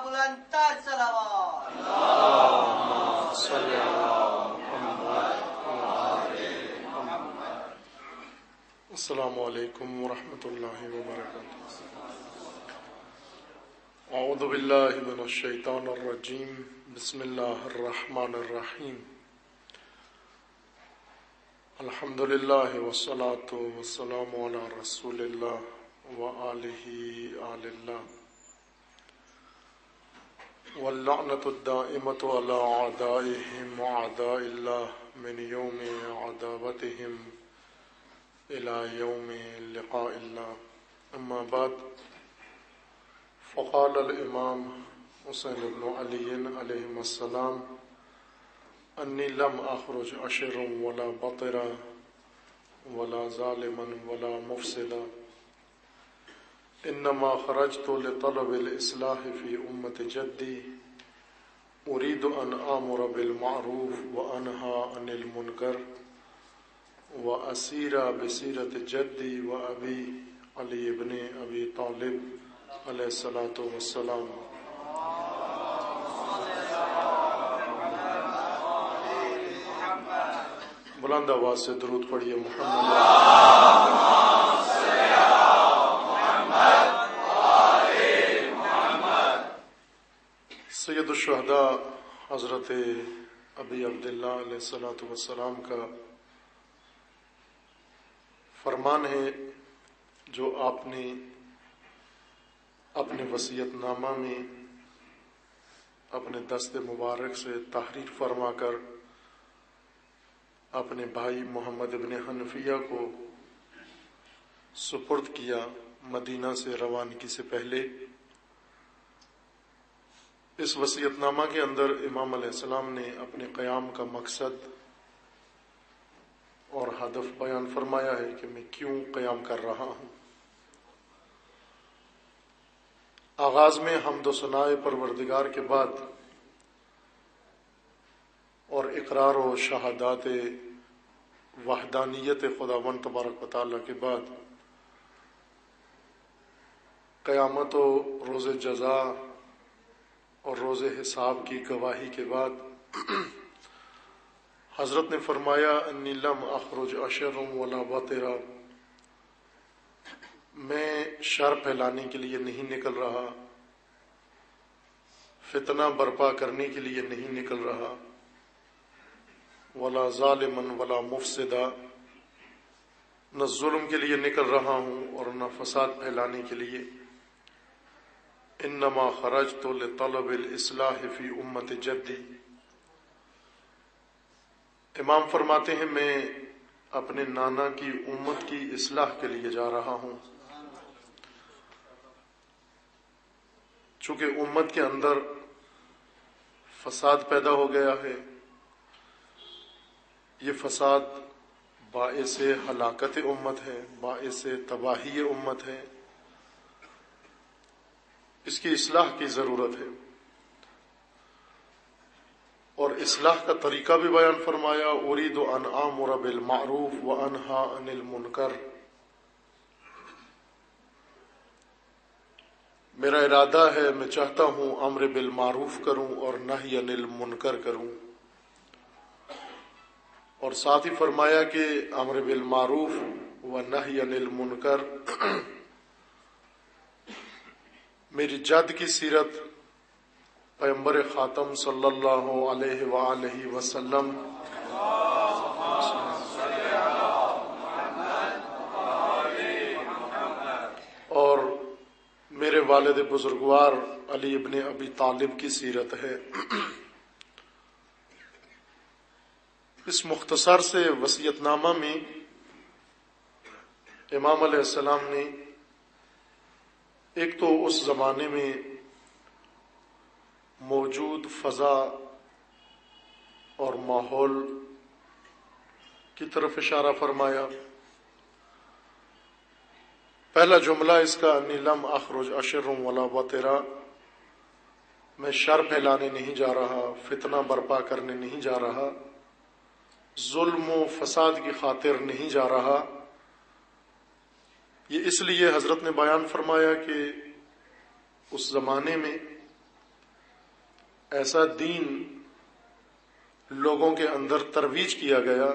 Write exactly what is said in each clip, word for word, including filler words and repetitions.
بلندتر صلوات. اللهم صل على محمد وعلى محمد. السلام علیکم ورحمۃ اللہ وبرکاتہ. اعوذ باللہ من الشیطان الرجیم. بسم اللہ الرحمن الرحیم. الحمد للہ والصلاة والسلام علی رسول اللہ وآلہ آل اللہ واللعنۃ الدائمۃ علی اعدائہم واعداء اللہ من یوم عداوتہم الی یوم لقاء اللہ. اما بعد فقال الامام حسین بن علی علیہ السلام انی لم اخرج اشرا ولا بطرا ولا ظالما ولا مفسدا انما خرجت لطلب الاصلاح في امة جدی اريد ان آمر بالمعروف وانهى عن المنکر واسیر بسیرة جدی وابی علی ابن ابی طالب علیہ الصلاۃ والسلام. بلند آواز سے درود پڑھیے. محمد سید الشہداء حضرت ابی عبداللہ علیہ الصلاۃ والسلام کا فرمان ہے جو آپ نے اپنے وصیت نامہ میں اپنے دست مبارک سے تحریر فرما کر اپنے بھائی محمد ابن حنفیہ کو سپرد کیا مدینہ سے روانگی سے پہلے. اس وصیت نامہ کے اندر امام علیہ السلام نے اپنے قیام کا مقصد اور ہدف بیان فرمایا ہے کہ میں کیوں قیام کر رہا ہوں. آغاز میں حمد و ثناء پروردگار کے بعد اور اقرار و شہادات وحدانیت خداوند تبارک و تعالیٰ کے بعد قیامت و روز جزا اور روز حساب کی گواہی کے بعد حضرت نے فرمایا انی لم اخرج اشرا ولا بطرا، میں شر پھیلانے کے لیے نہیں نکل رہا، فتنہ برپا کرنے کے لیے نہیں نکل رہا، ولا ظالما ولا مفسدا، نہ ظلم کے لیے نکل رہا ہوں اور نہ فساد پھیلانے کے لیے. انما خرجت لطلب الاصلاح فی امت جدی. امام فرماتے ہیں میں اپنے نانا کی امت کی اصلاح کے لیے جا رہا ہوں. چونکہ امت کے اندر فساد پیدا ہو گیا ہے، یہ فساد باعث ہلاکت امت ہے، باعث تباہی امت ہے، اس کی اصلاح کی ضرورت ہے. اور اصلاح کا طریقہ بھی بیان فرمایا اريد ان آمر بالمعروف وانہى عن المنکر. میرا ارادہ ہے، میں چاہتا ہوں امر بالمعروف کروں اور نہی عن المنکر کروں. اور ساتھ ہی فرمایا کہ امر بالمعروف و نہی عن المنکر میری جد کی سیرت پیغمبر خاتم صلی اللہ علیہ وآلہ وسلم اور میرے والد بزرگوار علی ابن ابی طالب کی سیرت ہے. اس مختصر سے وصیت نامہ میں امام علیہ السلام نے ایک تو اس زمانے میں موجود فضا اور ماحول کی طرف اشارہ فرمایا. پہلا جملہ اس کا انی لم اخرج اشر ولا بطرا، میں شر پھیلانے نہیں جا رہا، فتنہ برپا کرنے نہیں جا رہا، ظلم و فساد کی خاطر نہیں جا رہا. یہ اس لیے حضرت نے بیان فرمایا کہ اس زمانے میں ایسا دین لوگوں کے اندر ترویج کیا گیا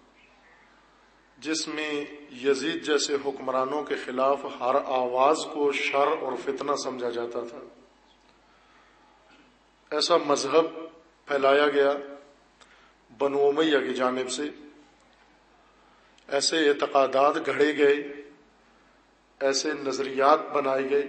جس میں یزید جیسے حکمرانوں کے خلاف ہر آواز کو شر اور فتنہ سمجھا جاتا تھا. ایسا مذہب پھیلایا گیا بنو امیہ کی جانب سے، ایسے اعتقادات گھڑے گئے، ایسے نظریات بنائے گئے،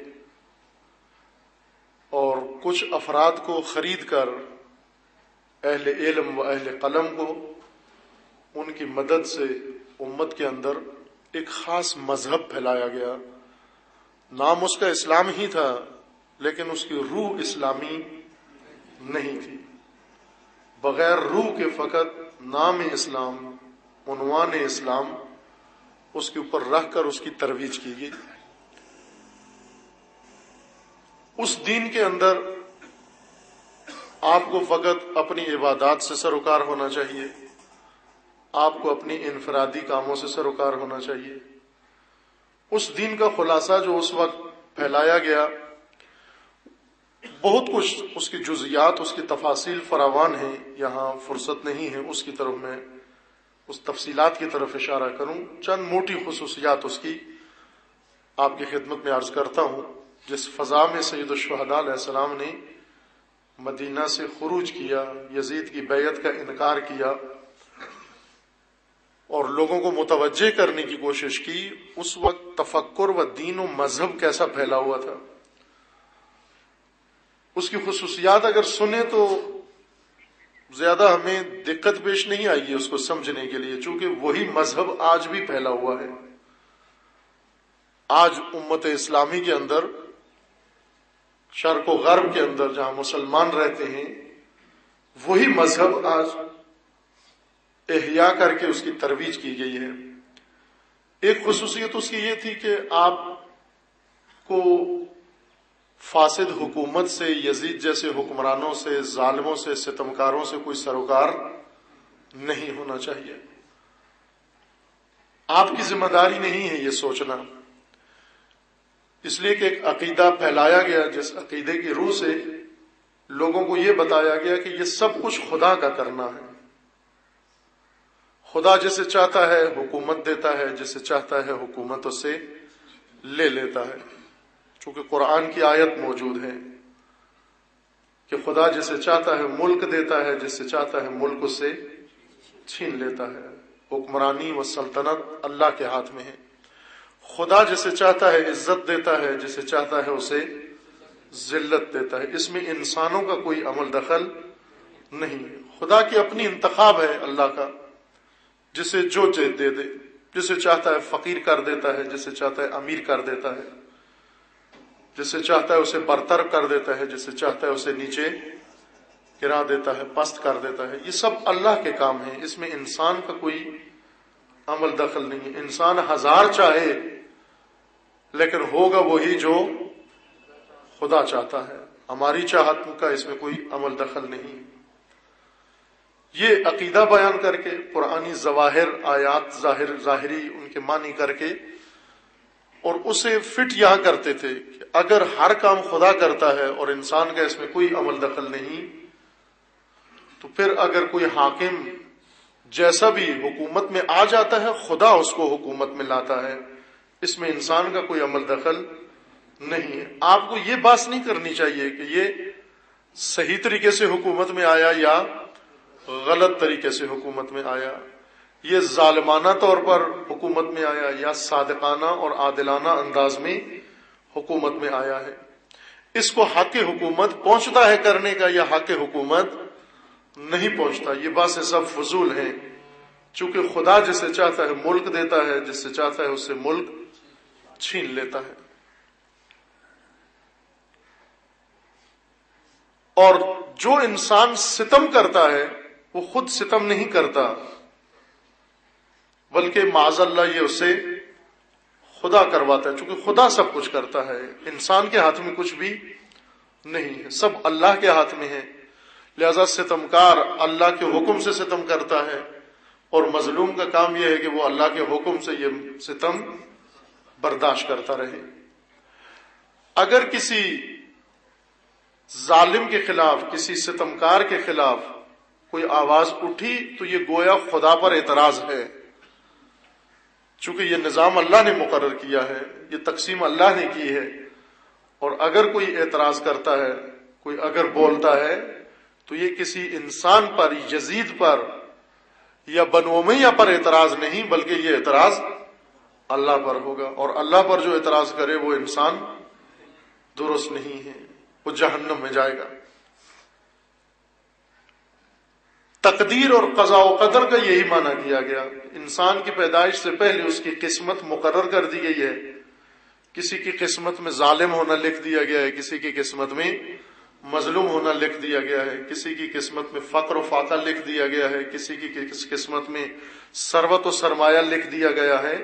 اور کچھ افراد کو خرید کر اہل علم و اہل قلم کو ان کی مدد سے امت کے اندر ایک خاص مذہب پھیلایا گیا. نام اس کا اسلام ہی تھا لیکن اس کی روح اسلامی نہیں تھی. بغیر روح کے فقط نام اسلام، عنوان اسلام اس کے اوپر رکھ کر اس کی ترویج کی گئی. اس دین کے اندر آپ کو فقط اپنی عبادات سے سروکار ہونا چاہیے، آپ کو اپنی انفرادی کاموں سے سروکار ہونا چاہیے. اس دین کا خلاصہ جو اس وقت پھیلایا گیا، بہت کچھ اس کی جزیات، اس کی تفاصیل فراوان ہیں، یہاں فرصت نہیں ہے اس کی طرف میں اس تفصیلات کی طرف اشارہ کروں. چند موٹی خصوصیات اس کی آپ کی خدمت میں عرض کرتا ہوں. جس فضا میں سید الشہداء علیہ السلام نے مدینہ سے خروج کیا، یزید کی بیعت کا انکار کیا اور لوگوں کو متوجہ کرنے کی کوشش کی، اس وقت تفکر و دین و مذہب کیسا پھیلا ہوا تھا. اس کی خصوصیات اگر سنیں تو زیادہ ہمیں دقت پیش نہیں آئے گی اس کو سمجھنے کے لیے، چونکہ وہی مذہب آج بھی پھیلا ہوا ہے. آج امت اسلامی کے اندر، شرق و غرب کے اندر جہاں مسلمان رہتے ہیں، وہی مذہب آج احیا کر کے اس کی ترویج کی گئی ہے. ایک خصوصیت اس کی یہ تھی کہ آپ کو فاسد حکومت سے، یزید جیسے حکمرانوں سے، ظالموں سے، ستمکاروں سے کوئی سروکار نہیں ہونا چاہیے. آپ کی ذمہ داری نہیں ہے یہ سوچنا، اس لیے کہ ایک عقیدہ پھیلایا گیا جس عقیدے کی روح سے لوگوں کو یہ بتایا گیا کہ یہ سب کچھ خدا کا کرنا ہے. خدا جسے چاہتا ہے حکومت دیتا ہے، جسے چاہتا ہے حکومت اس سے لے لیتا ہے. چونکہ قرآن کی آیت موجود ہے کہ خدا جسے چاہتا ہے ملک دیتا ہے، جسے چاہتا ہے ملک اس سے چھین لیتا ہے. حکمرانی و سلطنت اللہ کے ہاتھ میں ہے. خدا جسے چاہتا ہے عزت دیتا ہے، جسے چاہتا ہے اسے ذلت دیتا ہے. اس میں انسانوں کا کوئی عمل دخل نہیں. خدا کی اپنی انتخاب ہے اللہ کا، جسے جو دے دے، جسے چاہتا ہے فقیر کر دیتا ہے، جسے چاہتا ہے امیر کر دیتا ہے، جسے چاہتا ہے اسے برتر کر دیتا ہے، جسے چاہتا ہے اسے نیچے گرا دیتا ہے، پست کر دیتا ہے. یہ سب اللہ کے کام ہیں، اس میں انسان کا کوئی عمل دخل نہیں ہے. انسان ہزار چاہے لیکن ہوگا وہی جو خدا چاہتا ہے. ہماری چاہت کا اس میں کوئی عمل دخل نہیں. یہ عقیدہ بیان کر کے قرآنی ظواہر، آیات ظاہر ظاہری ان کے معنی کر کے، اور اسے فٹ یہاں کرتے تھے کہ اگر ہر کام خدا کرتا ہے اور انسان کا اس میں کوئی عمل دخل نہیں، تو پھر اگر کوئی حاکم جیسا بھی حکومت میں آ جاتا ہے، خدا اس کو حکومت میں لاتا ہے، اس میں انسان کا کوئی عمل دخل نہیں ہے. آپ کو یہ بات نہیں کرنی چاہیے کہ یہ صحیح طریقے سے حکومت میں آیا یا غلط طریقے سے حکومت میں آیا، یہ ظالمانہ طور پر حکومت میں آیا یا صادقانہ اور عادلانہ انداز میں حکومت میں آیا ہے. اس کو حق حکومت پہنچتا ہے کرنے کا یا حق حکومت نہیں پہنچتا، یہ باتیں سب فضول ہیں. چونکہ خدا جسے چاہتا ہے ملک دیتا ہے، جسے چاہتا ہے اس سے ملک چھین لیتا ہے. اور جو انسان ستم کرتا ہے وہ خود ستم نہیں کرتا، بلکہ معاذ اللہ یہ اسے خدا کرواتا ہے. چونکہ خدا سب کچھ کرتا ہے، انسان کے ہاتھ میں کچھ بھی نہیں ہے، سب اللہ کے ہاتھ میں ہے. لہذا ستمکار اللہ کے حکم سے ستم کرتا ہے، اور مظلوم کا کام یہ ہے کہ وہ اللہ کے حکم سے یہ ستم برداشت کرتا رہے. اگر کسی ظالم کے خلاف، کسی ستمکار کے خلاف کوئی آواز اٹھی تو یہ گویا خدا پر اعتراض ہے، چونکہ یہ نظام اللہ نے مقرر کیا ہے، یہ تقسیم اللہ نے کی ہے، اور اگر کوئی اعتراض کرتا ہے، کوئی اگر بولتا ہے تو یہ کسی انسان پر، یزید پر یا بنو امیہ پر اعتراض نہیں، بلکہ یہ اعتراض اللہ پر ہوگا، اور اللہ پر جو اعتراض کرے وہ انسان درست نہیں ہے، وہ جہنم میں جائے گا۔ تقدیر اور قضاء و قدر کا یہی معنی کیا گیا، انسان کی پیدائش سے پہلے اس کی قسمت مقرر کر دی گئی ہے، کسی کی قسمت میں ظالم ہونا لکھ دیا گیا ہے، کسی کی قسمت میں مظلوم ہونا لکھ دیا گیا ہے، کسی کی قسمت میں فقر و فاقہ لکھ دیا گیا ہے، کسی کی قسمت میں ثروت و سرمایہ لکھ دیا گیا ہے۔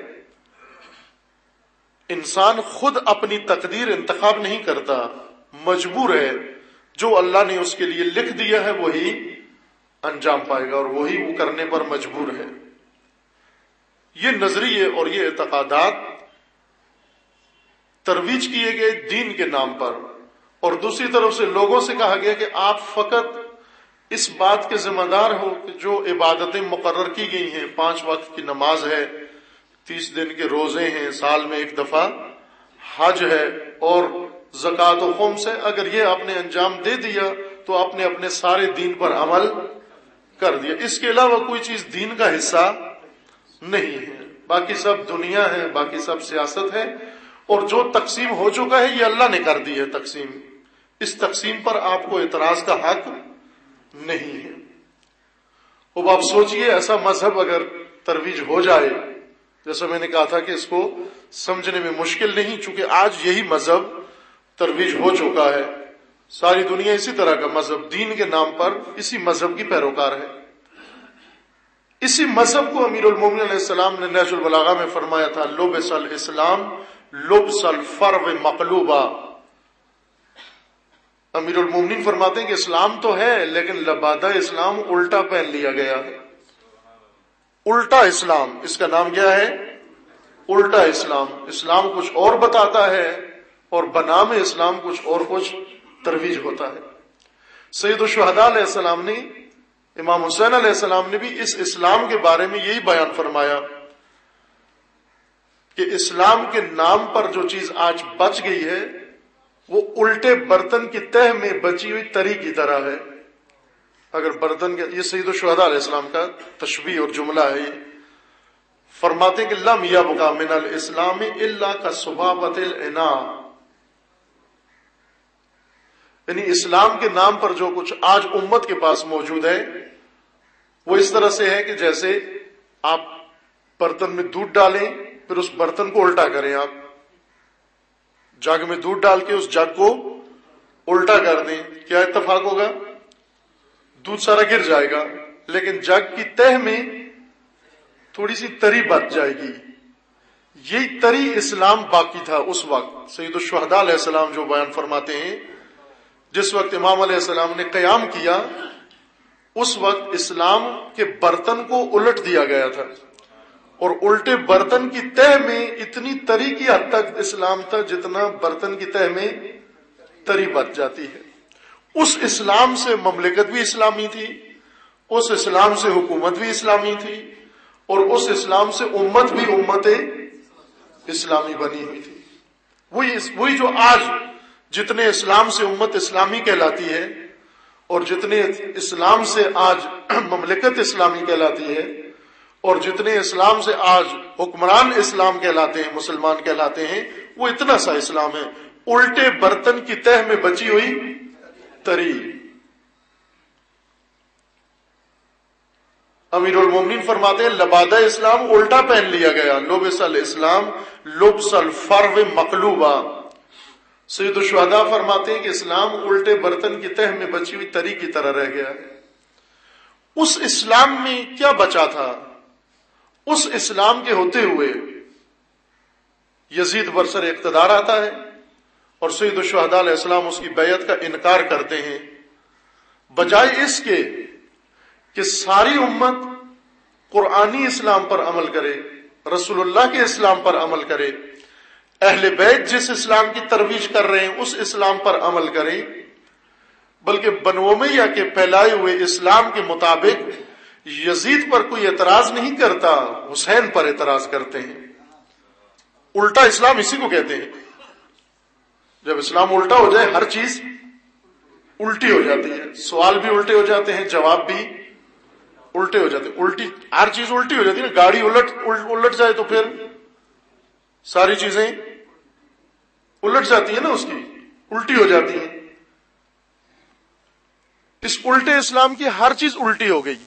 انسان خود اپنی تقدیر انتخاب نہیں کرتا، مجبور ہے، جو اللہ نے اس کے لیے لکھ دیا ہے وہی انجام پائے گا، اور وہی وہ کرنے پر مجبور ہے۔ یہ نظریے اور یہ اعتقادات ترویج کیے گئے دین کے نام پر، اور دوسری طرف سے لوگوں سے کہا گیا کہ آپ فقط اس بات کے ذمہ دار ہو کہ جو عبادتیں مقرر کی گئی ہیں، پانچ وقت کی نماز ہے، تیس دن کے روزے ہیں، سال میں ایک دفعہ حج ہے، اور زکوٰۃ و خمس ہے، اگر یہ آپ نے انجام دے دیا تو آپ نے اپنے سارے دین پر عمل کر دیا، اس کے علاوہ کوئی چیز دین کا حصہ نہیں ہے، باقی سب دنیا ہے، باقی سب سیاست ہے، اور جو تقسیم ہو چکا ہے یہ اللہ نے کر دی ہے تقسیم، اس تقسیم پر آپ کو اعتراض کا حق نہیں ہے۔ اب آپ سوچئے ایسا مذہب اگر ترویج ہو جائے، جیسا میں نے کہا تھا کہ اس کو سمجھنے میں مشکل نہیں، چونکہ آج یہی مذہب ترویج ہو چکا ہے، ساری دنیا اسی طرح کا مذہب دین کے نام پر اسی مذہب کی پیروکار ہے۔ اسی مذہب کو امیر المومنین علیہ السلام نے نہج البلاغہ میں فرمایا تھا، لبس الاسلام لبس الفرو مقلوبہ۔ امیر المومنین فرماتے ہیں کہ اسلام تو ہے لیکن لبادہ اسلام الٹا پہن لیا گیا ہے، الٹا اسلام، اس کا نام کیا ہے؟ الٹا اسلام۔ اسلام کچھ اور بتاتا ہے اور بنام اسلام کچھ اور کچھ ترویج ہوتا ہے۔ سید الشہداء علیہ السلام نے، امام حسین علیہ السلام نے بھی اس اسلام کے بارے میں یہی بیان فرمایا کہ اسلام کے نام پر جو چیز آج بچ گئی ہے وہ الٹے برتن کی تہ میں بچی ہوئی تری کی طرح ہے۔ اگر برتن کے، یہ سید الشہداء علیہ السلام کا تشبیہ اور جملہ ہے، فرماتے ہیں کہ لم یبقى من الاسلام الا كصبابۃ الاناء، یعنی اسلام کے نام پر جو کچھ آج امت کے پاس موجود ہے وہ اس طرح سے ہے کہ جیسے آپ برتن میں دودھ ڈالیں پھر اس برتن کو الٹا کریں، آپ جگ میں دودھ ڈال کے اس جگ کو الٹا کر دیں، کیا اتفاق ہوگا؟ دودھ سارا گر جائے گا، لیکن جگ کی تہ میں تھوڑی سی تری بچ جائے گی۔ یہی تری اسلام باقی تھا اس وقت۔ سید الشہداء علیہ السلام جو بیان فرماتے ہیں، جس وقت امام علیہ السلام نے قیام کیا اس وقت اسلام کے برتن کو الٹ دیا گیا تھا، اور الٹے برتن کی تہ میں اتنی تری کی حد تک اسلام تھا جتنا برتن کی تہ میں تری بچ جاتی ہے۔ اس اسلام سے مملکت بھی اسلامی تھی، اس اسلام سے حکومت بھی اسلامی تھی، اور اس اسلام سے امت بھی امت اسلامی بنی ہوئی تھی۔ وہی وہی جو آج جتنے اسلام سے امت اسلامی کہلاتی ہے اور جتنے اسلام سے آج مملکت اسلامی کہلاتی ہے اور جتنے اسلام سے آج حکمران اسلام کہلاتے ہیں، مسلمان کہلاتے ہیں، وہ اتنا سا اسلام ہے، الٹے برتن کی تہ میں بچی ہوئی تری۔ امیر المومنین فرماتے ہیں لبادہ اسلام الٹا پہن لیا گیا، لبس الاسلام لبس الفرو مقلوبہ۔ سید الشہداء فرماتے ہیں کہ اسلام الٹے برتن کی تہ میں بچی ہوئی تری کی طرح رہ گیا ہے۔ اس اسلام میں کیا بچا تھا؟ اس اسلام کے ہوتے ہوئے یزید برسر اقتدار آتا ہے اور سید الشہداء علیہ السلام اس کی بیعت کا انکار کرتے ہیں، بجائے اس کے کہ ساری امت قرآنی اسلام پر عمل کرے، رسول اللہ کے اسلام پر عمل کرے، اہل بیت جس اسلام کی ترویج کر رہے ہیں اس اسلام پر عمل کریں، بلکہ بنو امیہ کے پھیلائے ہوئے اسلام کے مطابق یزید پر کوئی اعتراض نہیں کرتا، حسین پر اعتراض کرتے ہیں۔ الٹا اسلام اسی کو کہتے ہیں۔ جب اسلام الٹا ہو جائے ہر چیز الٹی ہو جاتی ہے، سوال بھی الٹے ہو جاتے ہیں، جواب بھی الٹے ہو جاتے ہیں، الٹی ہر چیز الٹی ہو جاتی ہے نا۔ گاڑی الٹ الٹ جائے تو پھر ساری چیزیں الٹ جاتی ہیں نا، اس کی الٹی ہو جاتی ہیں۔ اس الٹے اسلام کی ہر چیز الٹی ہو گئی۔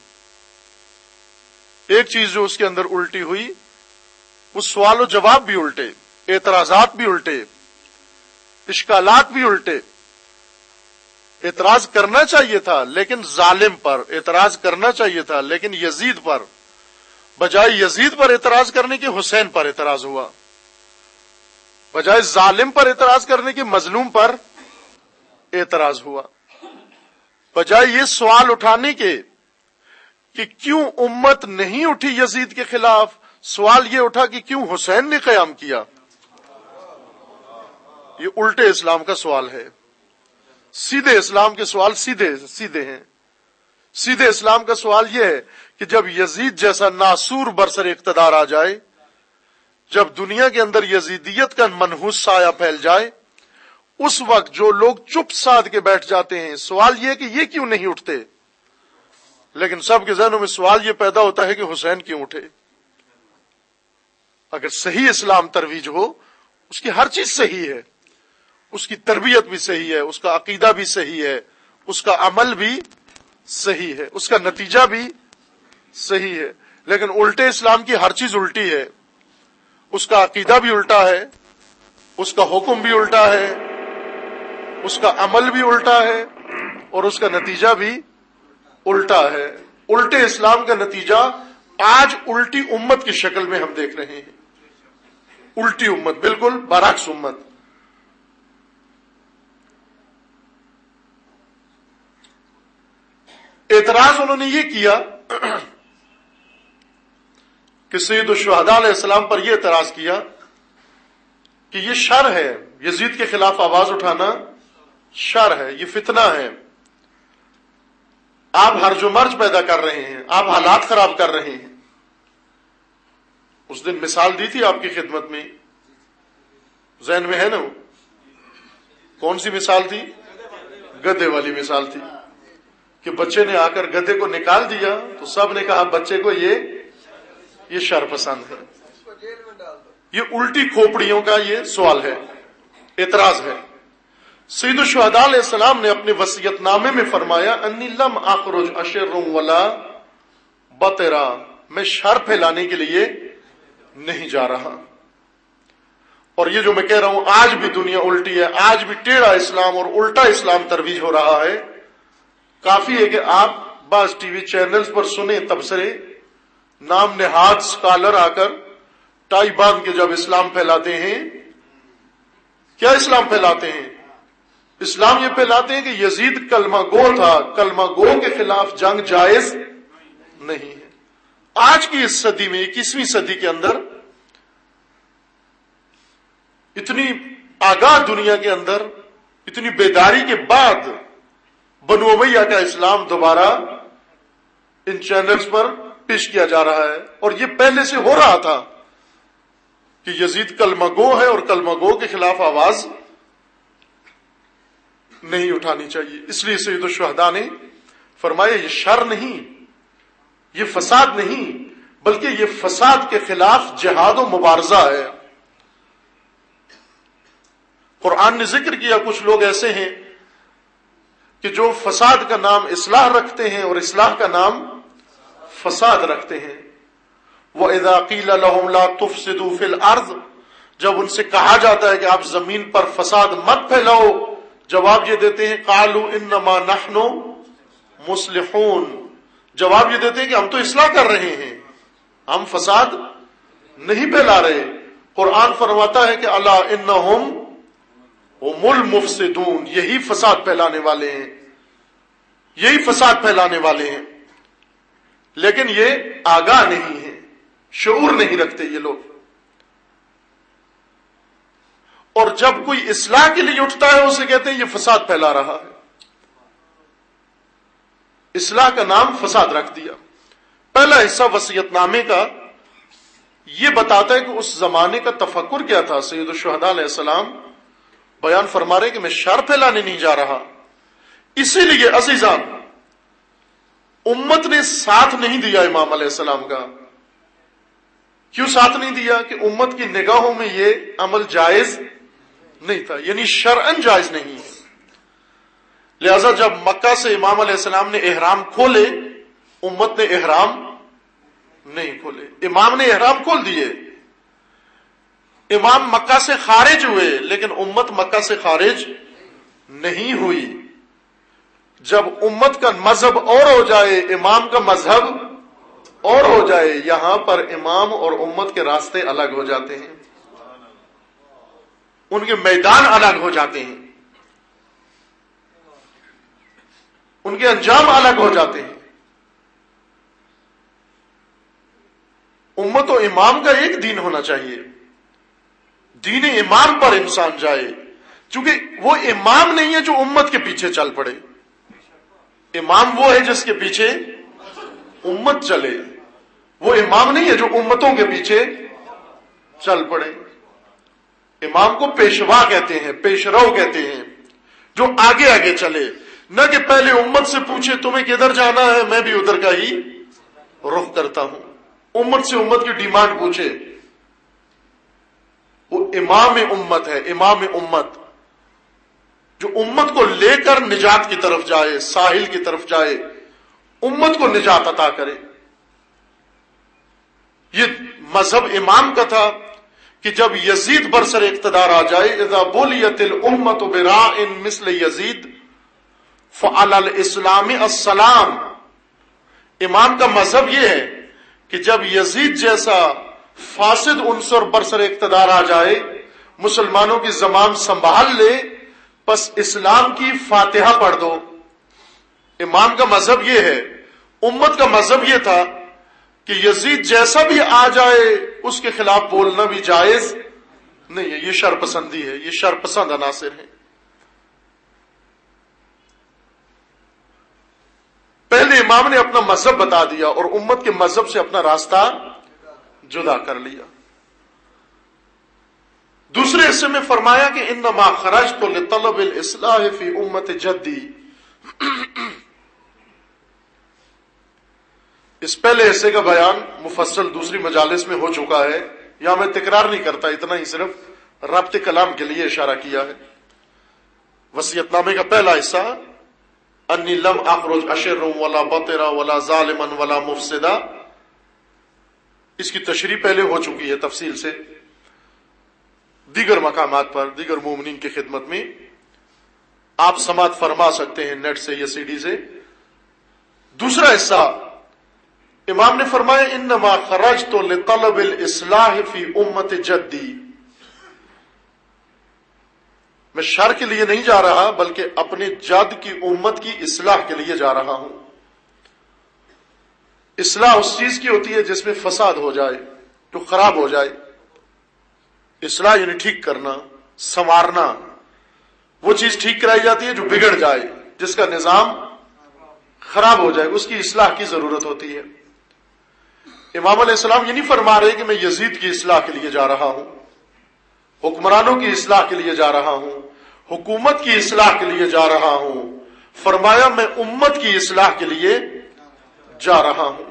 ایک چیز جو اس کے اندر الٹی ہوئی وہ سوال و جواب بھی الٹے، اعتراضات بھی الٹے، اشکالات بھی الٹے۔ اعتراض کرنا چاہیے تھا لیکن ظالم پر اعتراض کرنا چاہیے تھا لیکن یزید پر، بجائے یزید پر اعتراض کرنے کے حسین پر اعتراض ہوا، بجائے ظالم پر اعتراض کرنے کے مظلوم پر اعتراض ہوا، بجائے یہ سوال اٹھانے کے کہ کیوں امت نہیں اٹھی یزید کے خلاف، سوال یہ اٹھا کہ کیوں حسین نے قیام کیا۔ یہ الٹے اسلام کا سوال ہے۔ سیدھے اسلام کے سوال سیدھے سیدھے ہیں۔ سیدھے اسلام کا سوال یہ ہے کہ جب یزید جیسا ناسور برسر اقتدار آ جائے، جب دنیا کے اندر یزیدیت کا منحوس سایہ پھیل جائے، اس وقت جو لوگ چپ سادھ کے بیٹھ جاتے ہیں، سوال یہ کہ یہ کیوں نہیں اٹھتے، لیکن سب کے ذہنوں میں سوال یہ پیدا ہوتا ہے کہ حسین کیوں اٹھے۔ اگر صحیح اسلام ترویج ہو، اس کی ہر چیز صحیح ہے، اس کی تربیت بھی صحیح ہے، اس کا عقیدہ بھی صحیح ہے، اس کا عمل بھی صحیح ہے، اس کا نتیجہ بھی صحیح ہے، لیکن الٹے اسلام کی ہر چیز الٹی ہے، اس کا عقیدہ بھی الٹا ہے، اس کا حکم بھی الٹا ہے، اس کا عمل بھی الٹا ہے، اور اس کا نتیجہ بھی الٹا ہے۔ الٹے اسلام کا نتیجہ آج الٹی امت کی شکل میں ہم دیکھ رہے ہیں۔ الٹی امت، بالکل برعکس امت۔ اعتراض انہوں نے یہ کیا کہ سید الشہداء علیہ السلام پر یہ اعتراض کیا کہ یہ شر ہے، یزید کے خلاف آواز اٹھانا شر ہے، یہ فتنہ ہے، آپ ہرج و مرج پیدا کر رہے ہیں، آپ حالات خراب کر رہے ہیں۔ اس دن مثال دی تھی آپ کی خدمت میں، ذہن میں ہے نا؟ کون سی مثال تھی؟ گدھے والی مثال تھی کہ بچے نے آ کر گدھے کو نکال دیا تو سب نے کہا بچے کو یہ یہ شر پسند ہے۔ یہ الٹی کھوپڑیوں کا یہ سوال ہے، اعتراض ہے۔ سید الشہداء علیہ السلام نے اپنے وصیت نامے میں فرمایا انی لم اخرج اشر ولا بطرا، میں شر پھیلانے کے لیے نہیں جا رہا۔ اور یہ جو میں کہہ رہا ہوں آج بھی دنیا الٹی ہے، آج بھی ٹیڑھا اسلام اور الٹا اسلام ترویج ہو رہا ہے۔ کافی ہے کہ آپ بعض ٹی وی چینلز پر سنیں تبصرے، نام نہاد سکالر آ کر ٹائی باندھ کے جب اسلام پھیلاتے ہیں، کیا اسلام پھیلاتے ہیں؟ اسلام یہ پھیلاتے ہیں کہ یزید کلمہ گو تھا، کلمہ گو کے خلاف جنگ جائز نہیں ہے۔ آج کی اس صدی میں، اکیسویں صدی کے اندر، اتنی آگاہ دنیا کے اندر، اتنی بیداری کے بعد بنو امیہ کا اسلام دوبارہ ان چینلز پر پیش کیا جا رہا ہے، اور یہ پہلے سے ہو رہا تھا کہ یزید کلمہ گو ہے اور کلمہ گو کے خلاف آواز نہیں اٹھانی چاہیے۔ اس لیے سید الشہداء نے فرمایا یہ شر نہیں، یہ فساد نہیں، بلکہ یہ فساد کے خلاف جہاد و مبارزہ ہے۔ قرآن نے ذکر کیا کچھ لوگ ایسے ہیں کہ جو فساد کا نام اصلاح رکھتے ہیں اور اصلاح کا نام فساد رکھتے ہیں۔ وَإِذَا قِيلَ لَهُمْ لَا تُفْسِدُوا فِي الْأَرْضِ، جب ان سے کہا جاتا ہے کہ آپ زمین پر فساد مت پھیلاؤ، جواب یہ دیتے ہیں قَالُوا إِنَّمَا نَحْنُ مُصْلِحُونَ، جواب یہ دیتے ہیں کہ ہم تو اصلاح کر رہے ہیں، ہم فساد نہیں پھیلا رہے۔ قرآن فرماتا ہے کہ الا انہم ہم المفسدون، یہی فساد پھیلانے والے ہیں، یہی فساد پھیلانے والے ہیں، لیکن یہ آگاہ نہیں ہے، شعور نہیں رکھتے یہ لوگ۔ اور جب کوئی اصلاح کے لیے اٹھتا ہے اسے کہتے ہیں یہ فساد پھیلا رہا ہے۔ اصلاح کا نام فساد رکھ دیا۔ پہلا حصہ وصیت نامے کا یہ بتاتا ہے کہ اس زمانے کا تفکر کیا تھا۔ سید الشہداء علیہ السلام بیان فرما رہے کہ میں شر پھیلانے نہیں جا رہا، اسی لیے عزیزان امت نے ساتھ نہیں دیا امام علیہ السلام کا۔ کیوں ساتھ نہیں دیا؟ کہ امت کی نگاہوں میں یہ عمل جائز نہیں تھا، یعنی شرعن جائز نہیں ہے۔ لہذا جب مکہ سے امام علیہ السلام نے احرام کھولے، امت نے احرام نہیں کھولے، امام نے احرام کھول دیے۔ امام مکہ سے خارج ہوئے لیکن امت مکہ سے خارج نہیں ہوئی۔ جب امت کا مذہب اور ہو جائے، امام کا مذہب اور ہو جائے، یہاں پر امام اور امت کے راستے الگ ہو جاتے ہیں، ان کے میدان الگ ہو جاتے ہیں، ان کے انجام الگ ہو جاتے ہیں۔ امت و امام کا ایک دین ہونا چاہیے، دین امام پر انسان جائے، چونکہ وہ امام نہیں ہے جو امت کے پیچھے چل پڑے۔ امام وہ ہے جس کے پیچھے امت چلے، وہ امام نہیں ہے جو امتوں کے پیچھے چل پڑے۔ امام کو پیشوا کہتے ہیں، پیشرو کہتے ہیں، جو آگے آگے چلے، نہ کہ پہلے امت سے پوچھے تمہیں کدھر جانا ہے، میں بھی ادھر کا ہی رخ کرتا ہوں، امت سے امت کی ڈیمانڈ پوچھے۔ وہ امام امت ہے، امام امت جو امت کو لے کر نجات کی طرف جائے، ساحل کی طرف جائے، امت کو نجات عطا کرے۔ یہ مذہب امام کا تھا کہ جب یزید برسر اقتدار آ جائے، اذا بولیت الامت براء مثل یزید فعلی الاسلام السلام، امام کا مذہب یہ ہے کہ جب یزید جیسا فاسد عنصر برسر اقتدار آ جائے، مسلمانوں کی زمان سنبھال لے، بس اسلام کی فاتحہ پڑھ دو۔ امام کا مذہب یہ ہے، امت کا مذہب یہ تھا کہ یزید جیسا بھی آ جائے اس کے خلاف بولنا بھی جائز نہیں ہے، یہ شر پسندی ہے، یہ شر پسند عناصر ہیں۔ پہلے امام نے اپنا مذہب بتا دیا اور امت کے مذہب سے اپنا راستہ جدا کر لیا۔ دوسرے حصے میں فرمایا کہ انما خرجت لطلب الاصلاح فی امت جدی۔ اس پہلے حصے کا بیان مفصل دوسری مجالس میں ہو چکا ہے، یہاں میں تکرار نہیں کرتا، اتنا ہی صرف ربط کلام کے لیے اشارہ کیا ہے۔ وصیت نامے کا پہلا حصہ انی لم اخرج اشر ولا بطرا ولا ظالما ولا مفسدا، اس کی تشریح پہلے ہو چکی ہے تفصیل سے دیگر مقامات پر، دیگر مومنین کی خدمت میں آپ سماعت فرما سکتے ہیں نیٹ سے یا سی ڈی سے۔ دوسرا حصہ امام نے فرمایا انما خرجت لطلب الاصلاح فی امت جدی، میں شر کے لیے نہیں جا رہا بلکہ اپنے جد کی امت کی اصلاح کے لیے جا رہا ہوں۔ اصلاح اس چیز کی ہوتی ہے جس میں فساد ہو جائے، جو خراب ہو جائے۔ اصلاح یعنی ٹھیک کرنا، سنوارنا، وہ چیز ٹھیک کرائی جاتی ہے جو بگڑ جائے، جس کا نظام خراب ہو جائے، اس کی اصلاح کی ضرورت ہوتی ہے۔ امام علیہ السلام یہ نہیں فرما رہے کہ میں یزید کی اصلاح کے لیے جا رہا ہوں، حکمرانوں کی اصلاح کے لیے جا رہا ہوں، حکومت کی اصلاح کے لیے جا رہا ہوں، فرمایا میں امت کی اصلاح کے لیے جا رہا ہوں۔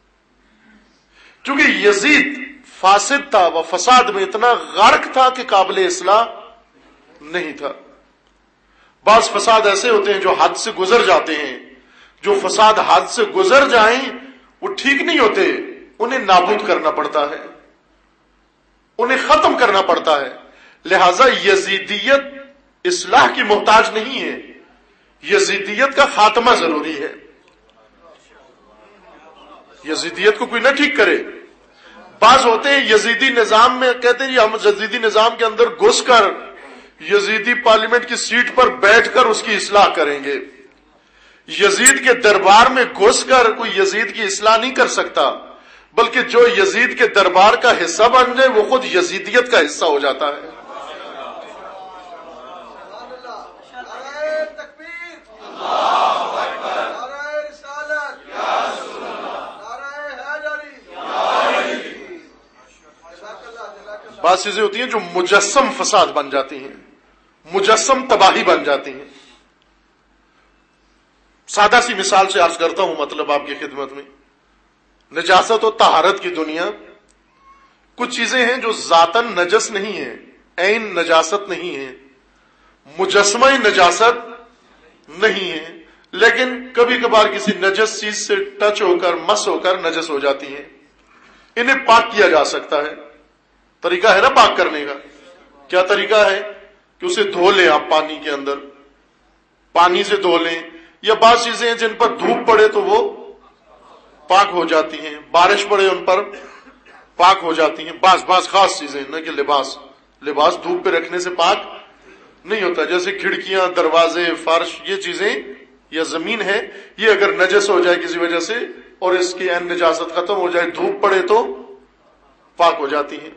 چونکہ یزید فاسد تھا، وہ فساد میں اتنا غرق تھا کہ قابل اصلاح نہیں تھا۔ بعض فساد ایسے ہوتے ہیں جو حد سے گزر جاتے ہیں، جو فساد حد سے گزر جائیں وہ ٹھیک نہیں ہوتے، انہیں نابود کرنا پڑتا ہے، انہیں ختم کرنا پڑتا ہے۔ لہذا یزیدیت اصلاح کی محتاج نہیں ہے، یزیدیت کا خاتمہ ضروری ہے۔ یزیدیت کو کوئی نہ ٹھیک کرے۔ بعض ہوتے ہیں یزیدی نظام میں کہتے ہیں ہم یزیدی نظام کے اندر گھس کر یزیدی پارلیمنٹ کی سیٹ پر بیٹھ کر اس کی اصلاح کریں گے۔ یزید کے دربار میں گھس کر کوئی یزید کی اصلاح نہیں کر سکتا، بلکہ جو یزید کے دربار کا حصہ بن جائے وہ خود یزیدیت کا حصہ ہو جاتا ہے۔ بعض چیزیں ہوتی ہیں جو مجسم فساد بن جاتی ہیں، مجسم تباہی بن جاتی ہیں. سادہ سی مثال سے عرض کرتا ہوں، مطلب آپ کی خدمت میں. نجاست و طہارت کی دنیا، کچھ چیزیں ہیں جو ذاتاً نجس نہیں ہیں، عین نجاست نہیں ہیں، مجسمہ نجاست نہیں ہیں، لیکن کبھی کبھار کسی نجس چیز سے ٹچ ہو کر، مس ہو کر نجس ہو جاتی ہیں. انہیں پاک کیا جا سکتا ہے. طریقہ ہے نا پاک کرنے کا. کیا طریقہ ہے؟ کہ اسے دھو لیں آپ پانی کے اندر، پانی سے دھو لیں. یا بعض چیزیں ہیں جن پر دھوپ پڑے تو وہ پاک ہو جاتی ہیں، بارش پڑے ان پر پاک ہو جاتی ہیں. بعض بعض خاص چیزیں، نہ کہ لباس لباس دھوپ پہ رکھنے سے پاک نہیں ہوتا. جیسے کھڑکیاں، دروازے، فرش، یہ چیزیں یا زمین ہے، یہ اگر نجس ہو جائے کسی وجہ سے اور اس کی عین نجاست ختم ہو جائے، دھوپ پڑے تو پاک ہو جاتی ہیں.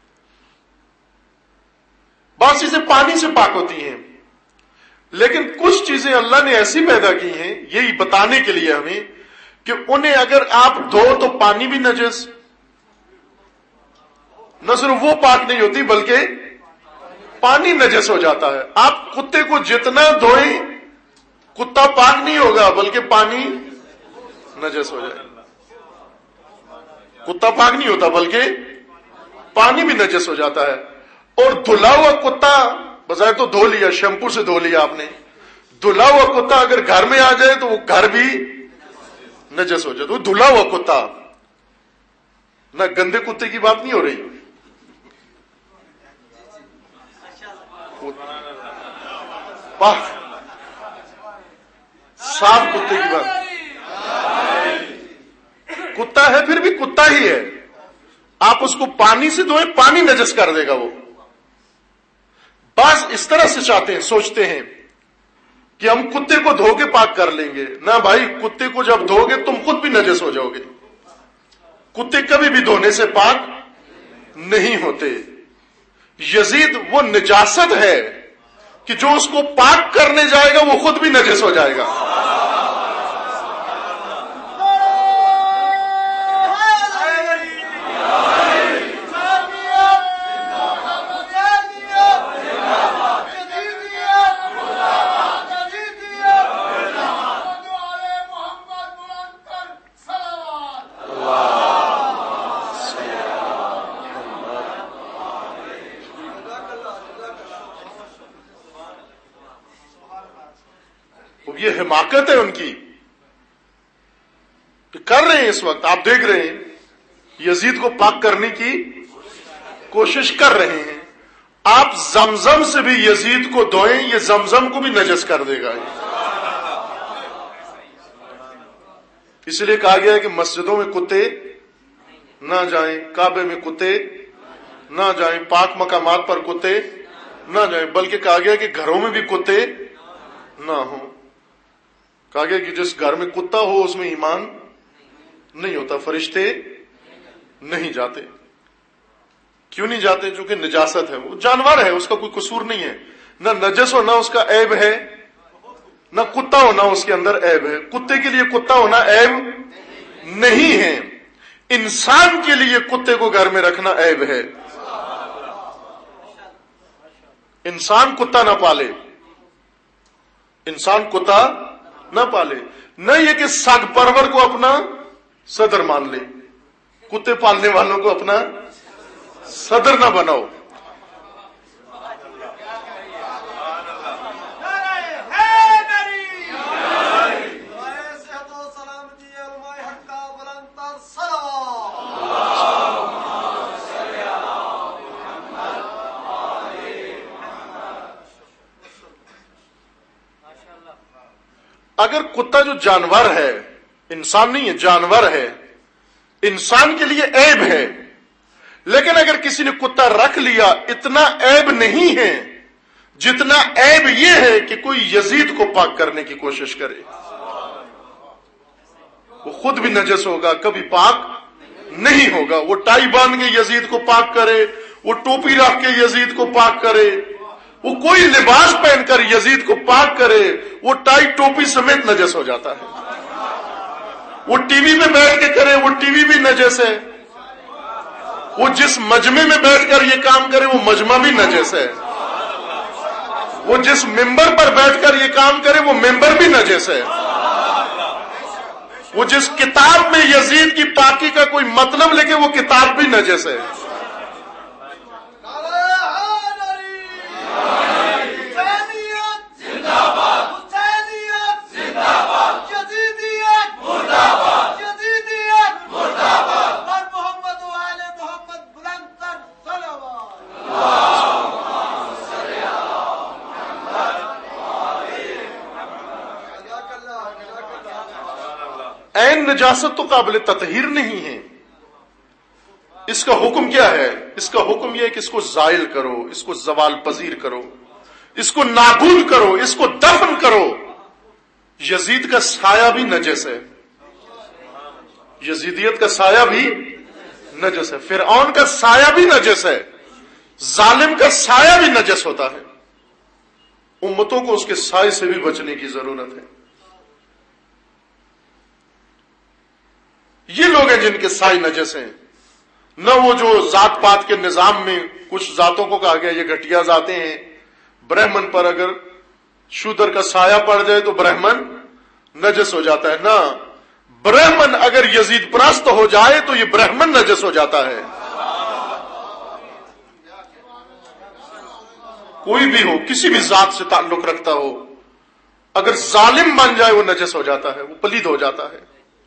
بعض چیزیں پانی سے پاک ہوتی ہیں، لیکن کچھ چیزیں اللہ نے ایسی پیدا کی ہیں، یہی بتانے کے لیے ہمیں کہ انہیں اگر آپ دھو تو پانی بھی نجس، نہ صرف وہ پاک نہیں ہوتی بلکہ پانی نجس ہو جاتا ہے. آپ کتے کو جتنا دھوئیں کتا پاک نہیں ہوگا بلکہ پانی نجس ہو جائے گا. کتا پاک نہیں ہوتا بلکہ پانی بھی نجس ہو جاتا ہے. اور دھلا ہوا کتا بظاہر تو دھو لیا، شیمپو سے دھو لیا آپ نے، دھلا ہوا کتا اگر گھر میں آ جائے تو وہ گھر بھی نجس ہو جائے. تو دھلا ہوا کتا، نہ گندے کتے کی بات نہیں ہو رہی، پاک صاف کتے کی بات. کتا ہے پھر بھی کتا ہی ہے. آپ اس کو پانی سے دھوئیں، پانی نجس کر دے گا وہ. بعض اس طرح سے چاہتے ہیں، سوچتے ہیں کہ ہم کتے کو دھو کے پاک کر لیں گے. نہ بھائی، کتے کو جب دھو گے تم خود بھی نجس ہو جاؤ گے. کتے کبھی بھی دھونے سے پاک نہیں ہوتے. یزید وہ نجاست ہے کہ جو اس کو پاک کرنے جائے گا وہ خود بھی نجس ہو جائے گا. یہ حماقت ہے ان کی کہ کر رہے ہیں. اس وقت آپ دیکھ رہے ہیں یزید کو پاک کرنے کی کوشش کر رہے ہیں. آپ زمزم سے بھی یزید کو دھوئیں، یہ زمزم کو بھی نجس کر دے گا. اس لیے کہا گیا ہے کہ مسجدوں میں کتے نہ جائیں، کعبے میں کتے نہ جائیں، پاک مقامات پر کتے نہ جائیں، بلکہ کہا گیا کہ گھروں میں بھی کتے نہ ہوں. کہا گیا کہ جس گھر میں کتا ہو اس میں ایمان نہیں ہوتا، فرشتے نہیں جاتے. کیوں نہیں جاتے؟ چونکہ نجاست ہے، وہ جانور ہے، اس کا کوئی قصور نہیں ہے. نہ نجس ہونا اس کا عیب ہے، نہ کتا ہونا اس کے اندر عیب ہے. کتے کے لیے کتا ہونا عیب نہیں ہے. انسان کے لیے کتے کو گھر میں رکھنا عیب ہے. انسان کتا نہ پالے، انسان کتا نہ پالے. نہ یہ کہ سگ پرور کو اپنا صدر مان لے، کتے پالنے والوں کو اپنا صدر نہ بناؤ. اگر کتا جو جانور ہے، انسان نہیں ہے، جانور ہے، انسان کے لیے عیب ہے. لیکن اگر کسی نے کتا رکھ لیا، اتنا عیب نہیں ہے جتنا عیب یہ ہے کہ کوئی یزید کو پاک کرنے کی کوشش کرے. وہ خود بھی نجس ہوگا، کبھی پاک نہیں ہوگا. وہ ٹائی باندھ کے یزید کو پاک کرے، وہ ٹوپی رکھ کے یزید کو پاک کرے، وہ کوئی لباس پہن کر یزید کو پاک کرے، وہ ٹائی ٹوپی سمیت نجس ہو جاتا ہے. وہ ٹی وی میں بیٹھ کے کرے، وہ ٹی وی بھی نجس ہے. وہ جس مجمع میں بیٹھ کر یہ کام کرے وہ مجمع بھی نجس ہے، وہ جس ممبر پر بیٹھ کر یہ کام کرے وہ ممبر بھی نجس ہے، وہ جس کتاب میں یزید کی پاکی کا کوئی مطلب لکھے وہ کتاب بھی نجس ہے۔ عین نجاست تو قابل تطہیر نہیں ہے۔ اس کا حکم کیا ہے؟ اس کا حکم یہ ہے کہ اس کو زائل کرو، اس کو زوال پذیر کرو، اس کو نابود کرو، اس کو دفن کرو۔ یزید کا سایہ بھی نجس ہے، یزیدیت کا سایہ بھی نجس ہے، فرعون کا سایہ بھی نجس ہے، ظالم کا سایہ بھی نجس ہوتا ہے۔ امتوں کو اس کے سائے سے بھی بچنے کی ضرورت ہے۔ یہ لوگ ہیں جن کے سائے نجس ہیں، نہ وہ جو ذات پات کے نظام میں کچھ ذاتوں کو کہا گیا یہ گھٹیا ذاتیں ہیں۔ برہمن پر اگر شودر کا سایہ پڑ جائے تو برہمن نجس ہو جاتا ہے، نہ برہمن اگر یزید پرست ہو جائے تو یہ برہمن نجس ہو جاتا ہے۔ کوئی بھی ہو، کسی بھی ذات سے تعلق رکھتا ہو، اگر ظالم بن جائے وہ نجس ہو جاتا ہے، وہ پلید ہو جاتا ہے۔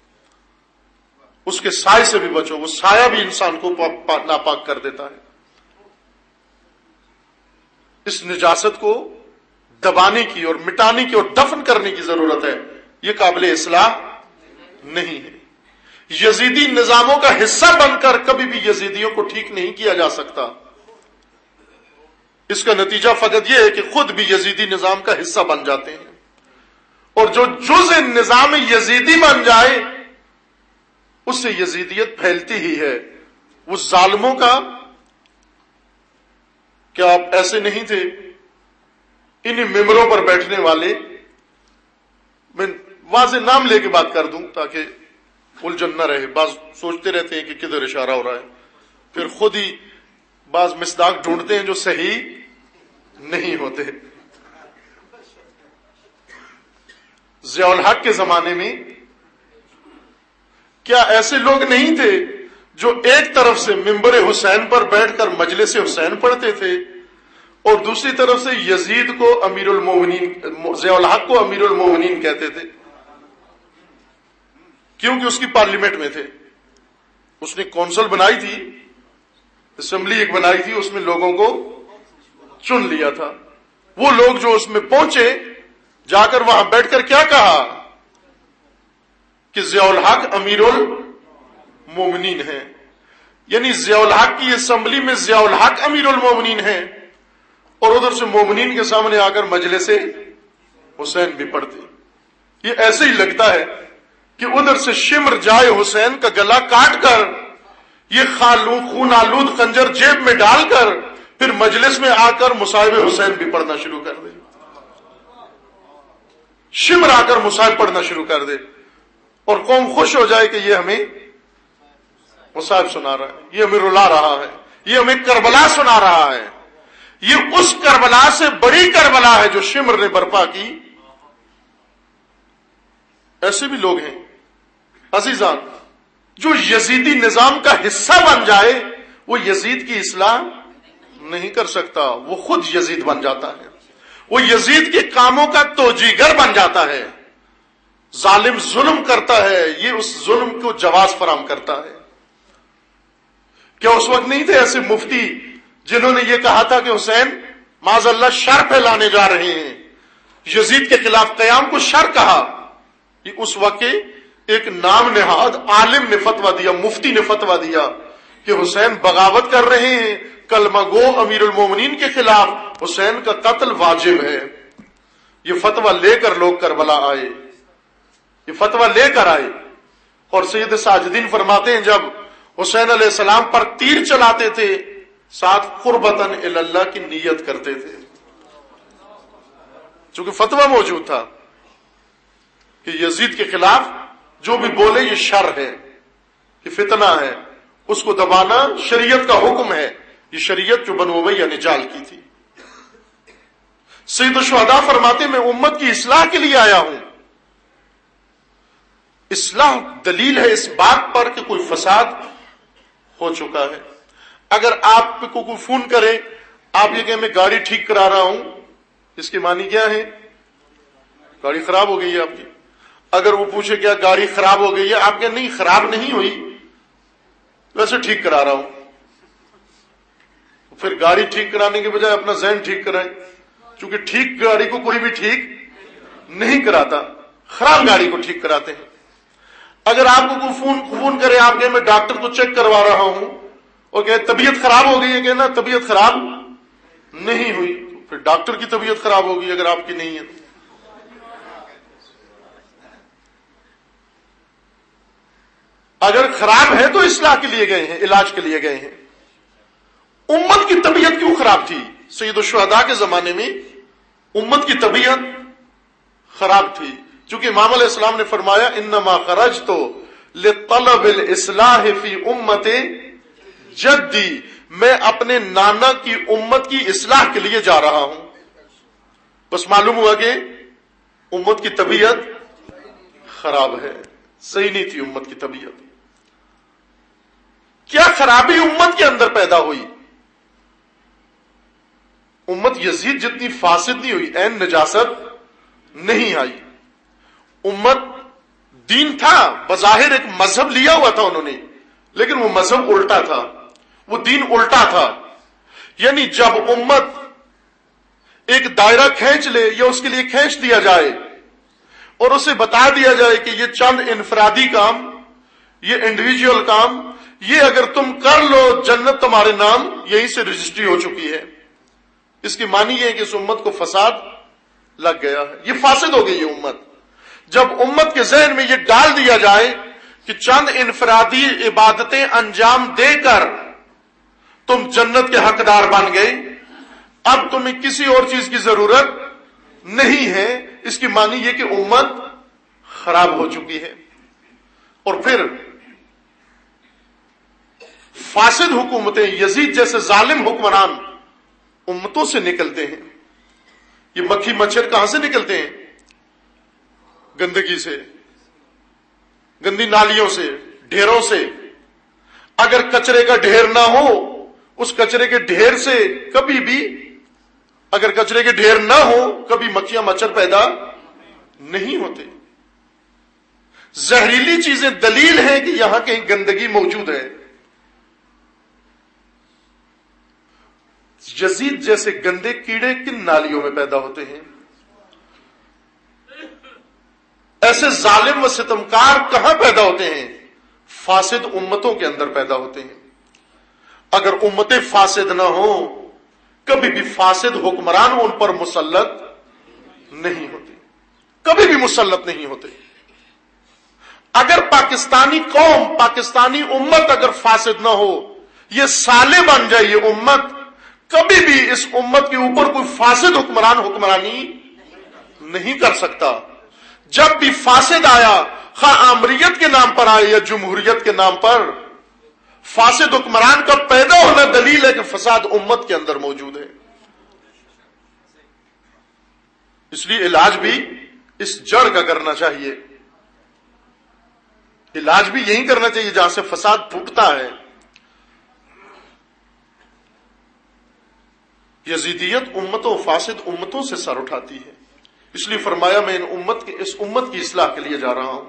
اس کے سائے سے بھی بچو، وہ سایہ بھی انسان کو ناپاک کر دیتا ہے۔ اس نجاست کو دبانے کی اور مٹانے کی اور دفن کرنے کی ضرورت ہے، یہ قابل اصلاح نہیں ہے۔ یزیدی نظاموں کا حصہ بن کر کبھی بھی یزیدیوں کو ٹھیک نہیں کیا جا سکتا۔ اس کا نتیجہ فقط یہ ہے کہ خود بھی یزیدی نظام کا حصہ بن جاتے ہیں، اور جو جزء نظام یزیدی بن جائے اس سے یزیدیت پھیلتی ہی ہے۔ وہ ظالموں کا کیا آپ ایسے نہیں تھے؟ انہی ممبروں پر بیٹھنے والے، میں واضح نام لے کے بات کر دوں تاکہ الجھن نہ رہے، بعض سوچتے رہتے ہیں کہ کدھر اشارہ ہو رہا ہے، پھر خود ہی بعض مصداق ڈھونڈتے ہیں جو صحیح نہیں ہوتے۔ ضیاء الحق کے زمانے میں کیا ایسے لوگ نہیں تھے جو ایک طرف سے ممبر حسین پر بیٹھ کر مجلس حسین پڑھتے تھے اور دوسری طرف سے یزید کو امیر المومنین، ضیاء الحق کو امیر المومنین کہتے تھے؟ کیونکہ اس کی پارلیمنٹ میں تھے، اس نے کونسل بنائی تھی، اسمبلی ایک بنائی تھی، اس میں لوگوں کو چن لیا تھا۔ وہ لوگ جو اس میں پہنچے، جا کر وہاں بیٹھ کر کیا کہا کہ ضیاء الحق امیر المومنین ہیں، یعنی ضیاء الحق کی اسمبلی میں ضیاء الحق امیر المومنین ہیں، اور ادھر سے مومنین کے سامنے آ کر مجلس حسین بھی پڑھتے۔ یہ ایسے ہی لگتا ہے کہ ادھر سے شمر جائے حسین کا گلا کاٹ کر، یہ خون آلود خنجر جیب میں ڈال کر، پھر مجلس میں آ کر مصائب حسین بھی پڑھنا شروع کر دے، شمر آ کر مصائب پڑھنا شروع کر دے، اور قوم خوش ہو جائے کہ یہ ہمیں مصائب سنا رہا ہے، یہ ہمیں رلا رہا ہے، یہ ہمیں کربلا سنا رہا ہے۔ یہ اس کربلا سے بڑی کربلا ہے جو شمر نے برپا کی۔ ایسے بھی لوگ ہیں عزیزان، جو یزیدی نظام کا حصہ بن جائے وہ یزید کی اصلاح نہیں کر سکتا، وہ خود یزید بن جاتا ہے، وہ یزید کے کاموں کا توجیگر بن جاتا ہے۔ ظالم ظلم کرتا ہے، یہ اس ظلم کو جواز فراہم کرتا ہے۔ کیا اس وقت نہیں تھے ایسے مفتی جنہوں نے یہ کہا تھا کہ حسین معاذ اللہ شر پھیلانے جا رہے ہیں، یزید کے خلاف قیام کو شر کہا؟ یہ اس وقت ایک نام نہاد عالم نے فتویٰ دیا، مفتی نے فتویٰ دیا کہ حسین بغاوت کر رہے ہیں، کلمہ گو امیر المومنین کے خلاف، حسین کا قتل واجب ہے۔ یہ فتویٰ لے کر لوگ کربلا آئے، یہ فتویٰ لے کر آئے، اور سید ساجدین فرماتے ہیں جب حسین علیہ السلام پر تیر چلاتے تھے ساتھ قربتاً الی اللہ کی نیت کرتے تھے، چونکہ فتویٰ موجود تھا کہ یزید کے خلاف جو بھی بولے یہ شر ہے، یہ فتنہ ہے، اس کو دبانا شریعت کا حکم ہے. یہ شریعت جو بنو امیہ نے جال کی تھی. سید الشہداء فرماتے میں امت کی اصلاح کے لیے آیا ہوں. اصلاح دلیل ہے اس بات پر کہ کوئی فساد ہو چکا ہے. اگر آپ کو کوئی فون کرے, آپ یہ کہ میں گاڑی ٹھیک کرا رہا ہوں, اس کے معنی کیا ہے؟ گاڑی خراب ہو گئی ہے آپ کی. اگر وہ پوچھے کیا گاڑی خراب ہو گئی ہے, آپ کہ نہیں خراب نہیں ہوئی, ویسے ٹھیک کرا رہا ہوں. پھر گاڑی ٹھیک کرانے کے بجائے اپنا ذہن ٹھیک کرائیں, چونکہ ٹھیک گاڑی کو کوئی بھی ٹھیک نہیں کراتا, خراب گاڑی کو ٹھیک کراتے ہیں. اگر آپ کو کوئی فون فون کرے, آپ کہ میں ڈاکٹر کو چیک کروا رہا ہوں, اور کہ طبیعت خراب ہو گئی ہے, کہنا طبیعت خراب نہیں ہوئی, پھر ڈاکٹر کی طبیعت خراب ہوگی اگر آپ کی نہیں ہے. اگر خراب ہے تو اصلاح کے لیے گئے ہیں, علاج کے لیے گئے ہیں. امت کی طبیعت کیوں خراب تھی؟ سید الشہداء کے زمانے میں امت کی طبیعت خراب تھی, چونکہ امام علیہ السلام نے فرمایا انما خرجت لطلب الاصلاح فی امت جدی, میں اپنے نانا کی امت کی اصلاح کے لیے جا رہا ہوں. بس معلوم ہوا کہ امت کی طبیعت خراب ہے, صحیح نہیں تھی امت کی طبیعت. کیا خرابی امت کے اندر پیدا ہوئی؟ امت یزید جتنی فاسد نہیں ہوئی, عین نجاست نہیں آئی. امت دین تھا, بظاہر ایک مذہب لیا ہوا تھا انہوں نے, لیکن وہ مذہب الٹا تھا, وہ دین الٹا تھا. یعنی جب امت ایک دائرہ کھینچ لے یا اس کے لیے کھینچ دیا جائے اور اسے بتا دیا جائے کہ یہ چند انفرادی کام, یہ انڈیویجول کام, یہ اگر تم کر لو جنت تمہارے نام یہیں سے رجسٹری ہو چکی ہے, اس کی معنی یہ ہے کہ اس امت کو فساد لگ گیا ہے, یہ فاسد ہو گئی ہے امت. جب امت کے ذہن میں یہ ڈال دیا جائے کہ چند انفرادی عبادتیں انجام دے کر تم جنت کے حقدار بن گئے, اب تمہیں کسی اور چیز کی ضرورت نہیں ہے, اس کی معنی یہ کہ امت خراب ہو چکی ہے. اور پھر فاسد حکومتیں, یزید جیسے ظالم حکمران امتوں سے نکلتے ہیں. یہ مکھی مچھر کہاں سے نکلتے ہیں؟ گندگی سے, گندی نالیوں سے, ڈھیروں سے. اگر کچرے کا ڈھیر نہ ہو, اس کچرے کے ڈھیر سے کبھی بھی, اگر کچرے کے ڈھیر نہ ہو کبھی مکھیاں مچھر پیدا نہیں ہوتے. زہریلی چیزیں دلیل ہیں کہ یہاں کہیں گندگی موجود ہے. یزید جیسے گندے کیڑے کن نالیوں میں پیدا ہوتے ہیں؟ ایسے ظالم و ستمکار کہاں پیدا ہوتے ہیں؟ فاسد امتوں کے اندر پیدا ہوتے ہیں. اگر امتیں فاسد نہ ہوں کبھی بھی فاسد حکمران ان پر مسلط نہیں ہوتے, کبھی بھی مسلط نہیں ہوتے. اگر پاکستانی قوم, پاکستانی امت اگر فاسد نہ ہو, یہ سالے بن جائے یہ امت, کبھی بھی اس امت کے اوپر کوئی فاسد حکمران حکمرانی نہیں کر سکتا. جب بھی فاسد آیا, خواہ آمریت کے نام پر آئے یا جمہوریت کے نام پر, فاسد حکمران کا پیدا ہونا دلیل ہے کہ فساد امت کے اندر موجود ہے. اس لیے علاج بھی اس جڑ کا کرنا چاہیے, علاج بھی یہی کرنا چاہیے جہاں سے فساد پھوٹتا ہے. یزیدیت امتوں, فاسد امتوں سے سر اٹھاتی ہے. اس لیے فرمایا میں ان امت کے اس امت کی اصلاح کے لیے جا رہا ہوں.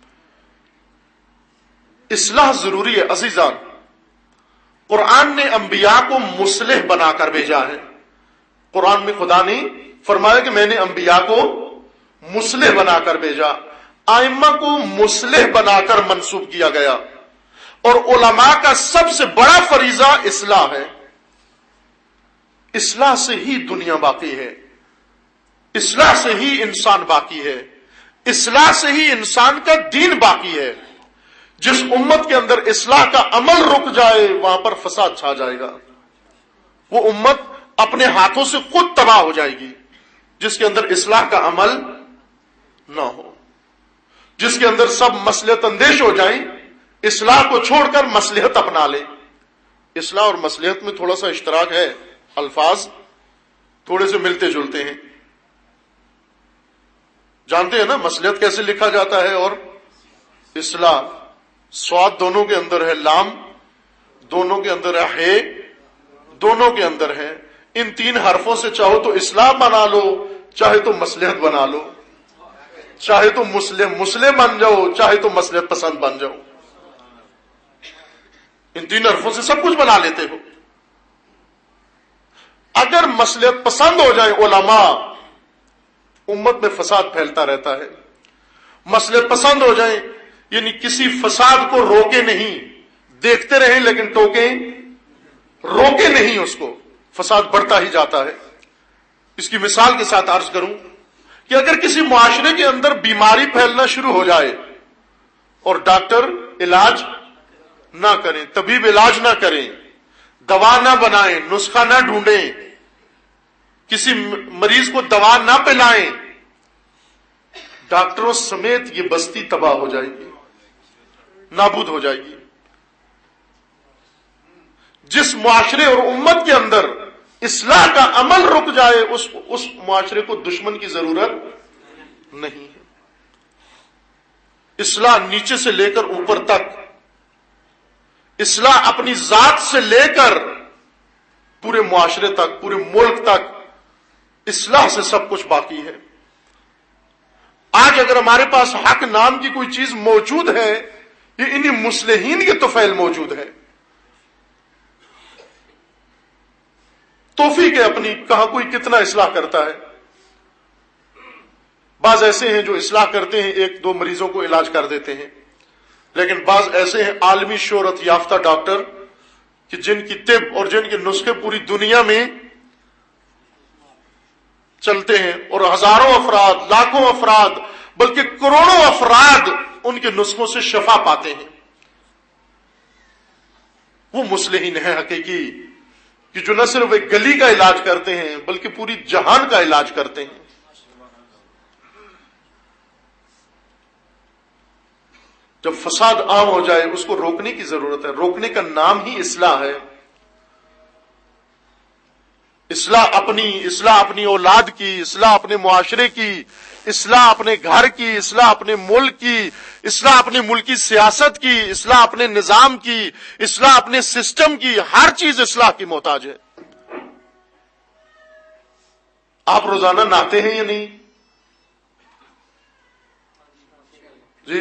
اصلاح ضروری ہے عزیزان. قرآن نے انبیاء کو مصلح بنا کر بھیجا ہے. قرآن میں خدا نے فرمایا کہ میں نے انبیاء کو مصلح بنا کر بھیجا. ائمہ کو مصلح بنا کر منسوب کیا گیا, اور علماء کا سب سے بڑا فریضہ اصلاح ہے. اصلاح سے ہی دنیا باقی ہے, اصلاح سے ہی انسان باقی ہے, اصلاح سے ہی انسان کا دین باقی ہے. جس امت کے اندر اصلاح کا عمل رک جائے وہاں پر فساد چھا جائے گا. وہ امت اپنے ہاتھوں سے خود تباہ ہو جائے گی جس کے اندر اصلاح کا عمل نہ ہو, جس کے اندر سب مصلحت اندیش ہو جائیں, اصلاح کو چھوڑ کر مصلحت اپنا لے. اصلاح اور مصلحت میں تھوڑا سا اشتراک ہے، الفاظ تھوڑے سے ملتے جلتے ہیں. جانتے ہیں نا مصلحت کیسے لکھا جاتا ہے اور اصلاح؟ سواد دونوں کے اندر ہے، لام دونوں کے اندر ہے، دونوں کے اندر ہے. ان تین حرفوں سے چاہو تو اصلاح بنا لو، چاہے تو مصلحت بنا لو، چاہے تو مسلم مسلم بن جاؤ، چاہے تو مصلحت پسند بن جاؤ. ان تین حرفوں سے سب کچھ بنا لیتے ہو. اگر مصلحت پسند ہو جائے علماء، امت میں فساد پھیلتا رہتا ہے. مصلحت پسند ہو جائے یعنی کسی فساد کو روکے نہیں، دیکھتے رہیں لیکن ٹوکیں، روکے نہیں اس کو، فساد بڑھتا ہی جاتا ہے. اس کی مثال کے ساتھ عرض کروں کہ اگر کسی معاشرے کے اندر بیماری پھیلنا شروع ہو جائے اور ڈاکٹر علاج نہ کریں، طبیب علاج نہ کریں، دوا نہ بنائیں، نسخہ نہ ڈھونڈیں، کسی مریض کو دوا نہ پلائیں، ڈاکٹروں سمیت یہ بستی تباہ ہو جائے گی، نابود ہو جائے گی. جس معاشرے اور امت کے اندر اصلاح کا عمل رک جائے اس اس معاشرے کو دشمن کی ضرورت نہیں ہے. اصلاح نیچے سے لے کر اوپر تک، اصلاح اپنی ذات سے لے کر پورے معاشرے تک، پورے ملک تک، اصلاح سے سب کچھ باقی ہے. آج اگر ہمارے پاس حق نام کی کوئی چیز موجود ہے، یہ انہی مصلحین کے طفیل موجود ہے. توفیق ہے اپنی، کہاں کوئی کتنا اصلاح کرتا ہے. بعض ایسے ہیں جو اصلاح کرتے ہیں، ایک دو مریضوں کو علاج کر دیتے ہیں، لیکن بعض ایسے ہیں عالمی شہرت یافتہ ڈاکٹر کہ جن کی طب اور جن کے نسخے پوری دنیا میں چلتے ہیں، اور ہزاروں افراد، لاکھوں افراد، بلکہ کروڑوں افراد ان کے نسخوں سے شفا پاتے ہیں. وہ مصلحین ہیں حقیقی کہ جو نہ صرف ایک گلی کا علاج کرتے ہیں بلکہ پوری جہان کا علاج کرتے ہیں. جب فساد عام ہو جائے اس کو روکنے کی ضرورت ہے. روکنے کا نام ہی اصلاح ہے. اصلاح اپنی اصلاح اپنی اولاد کی، اصلاح اپنے معاشرے کی، اصلاح اپنے گھر کی، اصلاح اپنے ملک کی، اصلاح اپنی ملکی سیاست کی، اصلاح اپنے نظام کی، اصلاح اپنے سسٹم کی. ہر چیز اصلاح کی محتاج ہے. آپ روزانہ نہاتے ہیں یا نہیں؟ جی،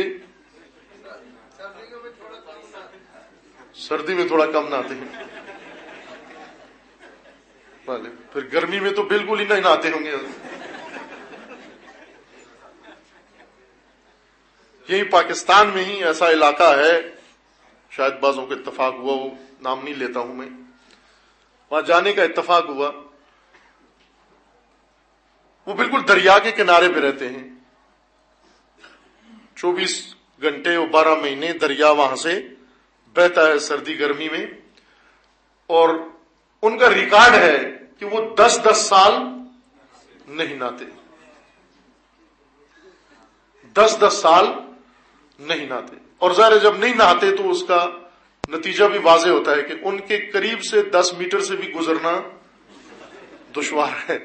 سردی میں تھوڑا کم نہاتے ہیں، پھر گرمی میں تو بالکل ہی نہیں نہاتے ہوں گے. یہی پاکستان میں ہی ایسا علاقہ ہے، شاید بعضوں کا اتفاق ہوا، وہ نام نہیں لیتا ہوں میں، وہاں جانے کا اتفاق ہوا. وہ بالکل دریا کے کنارے پہ رہتے ہیں، چوبیس گھنٹے اور بارہ مہینے دریا وہاں سے بہتا ہے سردی گرمی میں. اور ان کا ریکارڈ ہے کہ وہ دس دس سال نہیں نہاتے، دس دس سال نہیں نہاتے. اور ظاہر جب نہیں نہاتے تو اس کا نتیجہ بھی واضح ہوتا ہے کہ ان کے قریب سے دس میٹر سے بھی گزرنا دشوار ہے.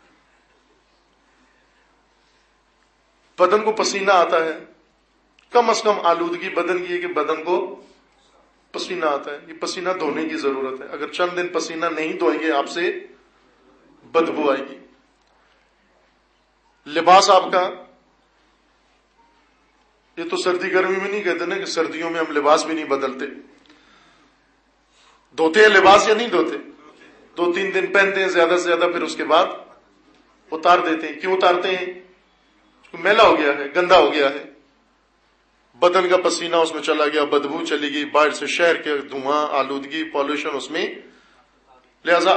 بدن کو پسینہ آتا ہے، کم از کم آلودگی بدن کی ہے کہ بدن کو پسینہ آتا ہے. یہ پسینہ دھونے کی ضرورت ہے. اگر چند دن پسینہ نہیں دھوئیں گے آپ سے بدبو آئے گی. لباس آپ کا، یہ تو سردی گرمی میں نہیں کہتے نا کہ سردیوں میں ہم لباس بھی نہیں بدلتے. دھوتے ہیں لباس یا نہیں دھوتے؟ دو تین دن پہنتے ہیں زیادہ سے زیادہ، پھر اس کے بعد اتار دیتے ہیں. کیوں اتارتے ہیں؟ میلا ہو گیا ہے، گندا ہو گیا ہے، بدن کا پسینہ اس میں چلا گیا، بدبو چلی گئی، باہر سے شہر کے دھواں، آلودگی، پالوشن اس میں. لہذا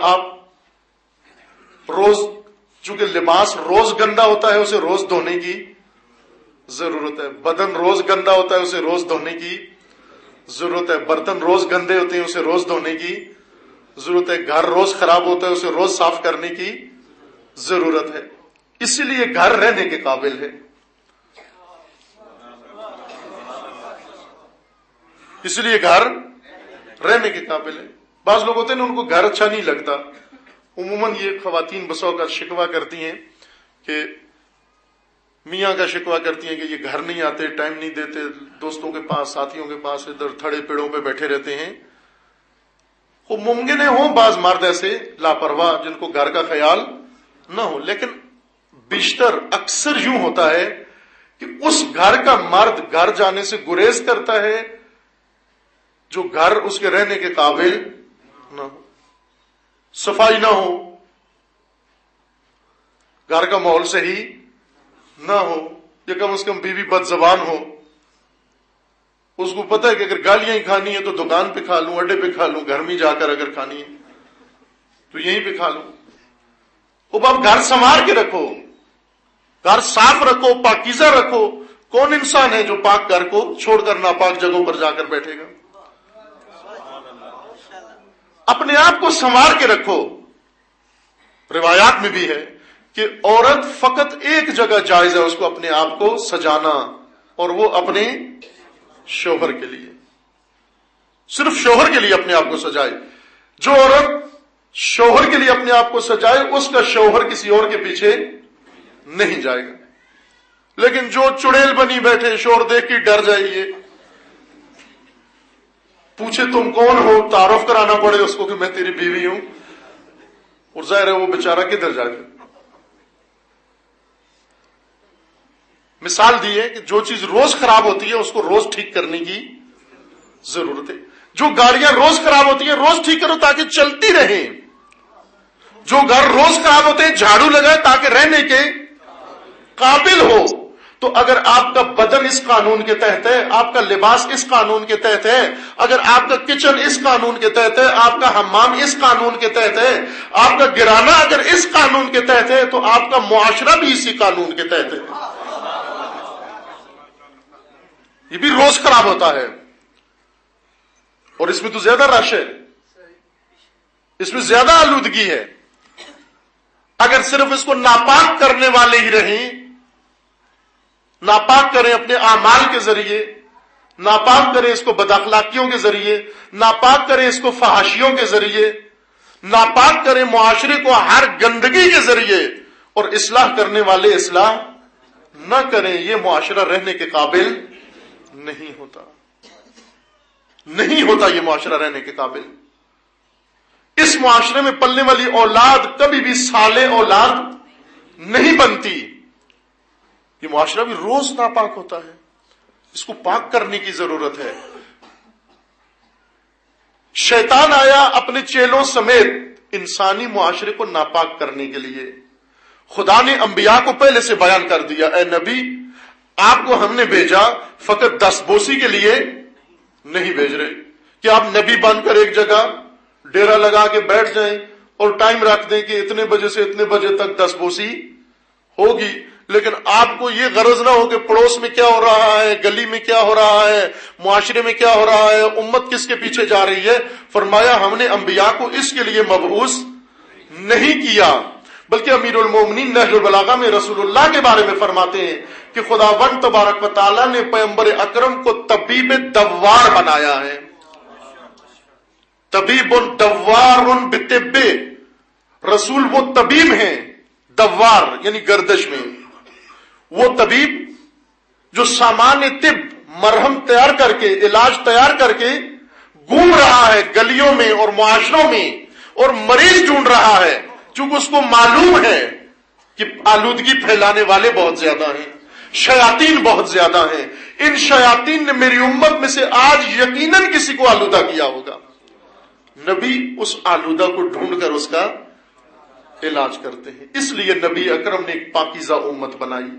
آپ روز، چونکہ لباس روز گندا ہوتا ہے اسے روز دھونے کی ضرورت ہے. بدن روز گندا ہوتا ہے اسے روز دھونے کی ضرورت ہے. برتن روز گندے ہوتے ہیں اسے روز دھونے کی ضرورت ہے. گھر روز خراب ہوتا ہے اسے روز صاف کرنے کی ضرورت ہے. اسی لیے گھر رہنے کے قابل ہے. اس لیے گھر رہنے کے قابل ہے. بعض لوگ ہوتے ہیں ان کو گھر اچھا نہیں لگتا. عموماً یہ خواتین بسوں کا شکوہ کرتی ہیں کہ میاں کا شکوہ کرتی ہیں کہ یہ گھر نہیں آتے, ٹائم نہیں دیتے, دوستوں کے پاس, ساتھیوں کے پاس ادھر تھڑے پیڑوں پہ بیٹھے رہتے ہیں. وہ ممکن ہے ہوں بعض مرد ایسے لاپرواہ جن کو گھر کا خیال نہ ہو, لیکن بیشتر اکثر یوں ہوتا ہے کہ اس گھر کا مرد گھر جانے سے گریز کرتا ہے جو گھر اس کے رہنے کے قابل نہ ہو, صفائی نہ ہو, گھر کا ماحول صحیح نہ ہو, یا کم از کم بیوی بد زبان ہو. اس کو پتہ ہے کہ اگر گالیاں ہی کھانی ہے تو دکان پہ کھا لوں, اڈے پہ کھا لوں, گھر میں جا کر اگر کھانی ہے تو یہیں پہ کھا لوں. اب آپ گھر سنوار کے رکھو, گھر صاف رکھو, پاکیزہ رکھو. کون انسان ہے جو پاک گھر کو چھوڑ کر ناپاک جگہوں پر جا کر بیٹھے گا؟ اپنے آپ کو سنوار کے رکھو. روایات میں بھی ہے کہ عورت فقط ایک جگہ جائز ہے اس کو اپنے آپ کو سجانا, اور وہ اپنے شوہر کے لیے, صرف شوہر کے لیے اپنے آپ کو سجائے. جو عورت شوہر کے لیے اپنے آپ کو سجائے اس کا شوہر کسی اور کے پیچھے نہیں جائے گا. لیکن جو چڑیل بنی بیٹھے, شوہر دیکھ کے ڈر جائیے, پوچھے تم کون ہو, تعارف کرانا پڑے اس کو کہ میں تیری بیوی ہوں, اور ظاہر ہے وہ بیچارہ کدھر جائے گا. مثال دی ہے کہ جو چیز روز خراب ہوتی ہے اس کو روز ٹھیک کرنے کی ضرورت ہے. جو گاڑیاں روز خراب ہوتی ہیں روز ٹھیک کرو تاکہ چلتی رہیں. جو گھر روز خراب ہوتے ہیں جھاڑو لگائے تاکہ رہنے کے قابل ہو. تو اگر آپ کا بدن اس قانون کے تحت ہے, آپ کا لباس اس قانون کے تحت ہے, اگر آپ کا کچن اس قانون کے تحت ہے, آپ کا حمام اس قانون کے تحت ہے, آپ کا گرانا اگر اس قانون کے تحت ہے, تو آپ کا معاشرہ بھی اسی قانون کے تحت ہے. یہ بھی روز خراب ہوتا ہے, اور اس میں تو زیادہ رش ہے, اس میں زیادہ آلودگی ہے. اگر صرف اس کو ناپاک کرنے والے ہی رہیں, ناپاک کریں اپنے اعمال کے ذریعے, ناپاک کریں اس کو بداخلاقیوں کے ذریعے, ناپاک کریں اس کو فحاشیوں کے ذریعے, ناپاک کریں معاشرے کو ہر گندگی کے ذریعے, اور اصلاح کرنے والے اصلاح نہ کریں, یہ معاشرہ رہنے کے قابل نہیں ہوتا. نہیں ہوتا یہ معاشرہ رہنے کے قابل. اس معاشرے میں پلنے والی اولاد کبھی بھی صالح اولاد نہیں بنتی. یہ معاشرہ بھی روز ناپاک ہوتا ہے, اس کو پاک کرنے کی ضرورت ہے. شیطان آیا اپنے چیلوں سمیت انسانی معاشرے کو ناپاک کرنے کے لیے. خدا نے انبیاء کو پہلے سے بیان کر دیا, اے نبی آپ کو ہم نے بھیجا فقط دس بوسی کے لیے نہیں بھیج رہے کہ آپ نبی بن کر ایک جگہ ڈیرا لگا کے بیٹھ جائیں اور ٹائم رکھ دیں کہ اتنے بجے سے اتنے بجے تک دس بوسی ہوگی. لیکن آپ کو یہ غرض نہ ہو کہ پڑوس میں کیا ہو رہا ہے, گلی میں کیا ہو رہا ہے, معاشرے میں کیا ہو رہا ہے, امت کس کے پیچھے جا رہی ہے. فرمایا ہم نے انبیاء کو اس کے لیے مبعوث نہیں کیا, بلکہ امیر المومنین نہج البلاغہ میں رسول اللہ کے بارے میں فرماتے ہیں کہ خداوند تبارک و تعالیٰ نے پیغمبر اکرم کو طبیب دوار بنایا ہے. طبیب دوار بطب, رسول وہ طبیب ہیں, دوار یعنی گردش میں, وہ طبیب جو سامان طب مرہم تیار کر کے, علاج تیار کر کے گھوم رہا ہے گلیوں میں اور معاشروں میں اور مریض ڈھونڈ رہا ہے, چونکہ اس کو معلوم ہے کہ آلودگی پھیلانے والے بہت زیادہ ہیں, شیاطین بہت زیادہ ہیں. ان شیاطین نے میری امت میں سے آج یقیناً کسی کو آلودہ کیا ہوگا. نبی اس آلودہ کو ڈھونڈ کر اس کا علاج کرتے ہیں. اس لیے نبی اکرم نے ایک پاکیزہ امت بنائی.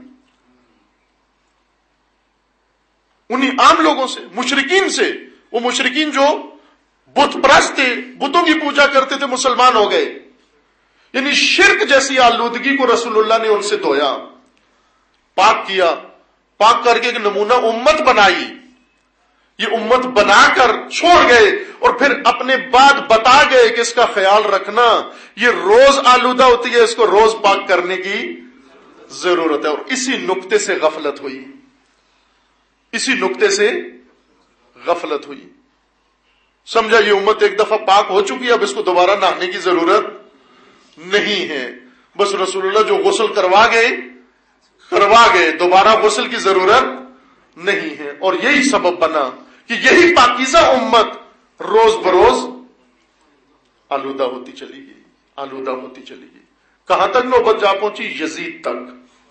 انہی عام لوگوں سے, مشرکین سے, وہ مشرکین جو بت پرست تھے, بتوں کی پوجا کرتے تھے, مسلمان ہو گئے. یعنی شرک جیسی آلودگی کو رسول اللہ نے ان سے دھویا, پاک کیا, پاک کر کے ایک نمونہ امت بنائی. یہ امت بنا کر چھوڑ گئے اور پھر اپنے بعد بتا گئے کہ اس کا خیال رکھنا, یہ روز آلودہ ہوتی ہے, اس کو روز پاک کرنے کی ضرورت ہے. اور اسی نقطے سے غفلت ہوئی, اسی نقطے سے غفلت ہوئی. سمجھا یہ امت ایک دفعہ پاک ہو چکی ہے، اب اس کو دوبارہ نہانے کی ضرورت نہیں ہے. بس رسول اللہ جو غسل کروا گئے کروا گئے دوبارہ غسل کی ضرورت نہیں ہے. اور یہی سبب بنا کہ یہی پاکیزہ امت روز بروز آلودہ ہوتی چلی گئی آلودہ ہوتی چلی گئی. کہاں تک نوبت جا پہنچی؟ یزید تک.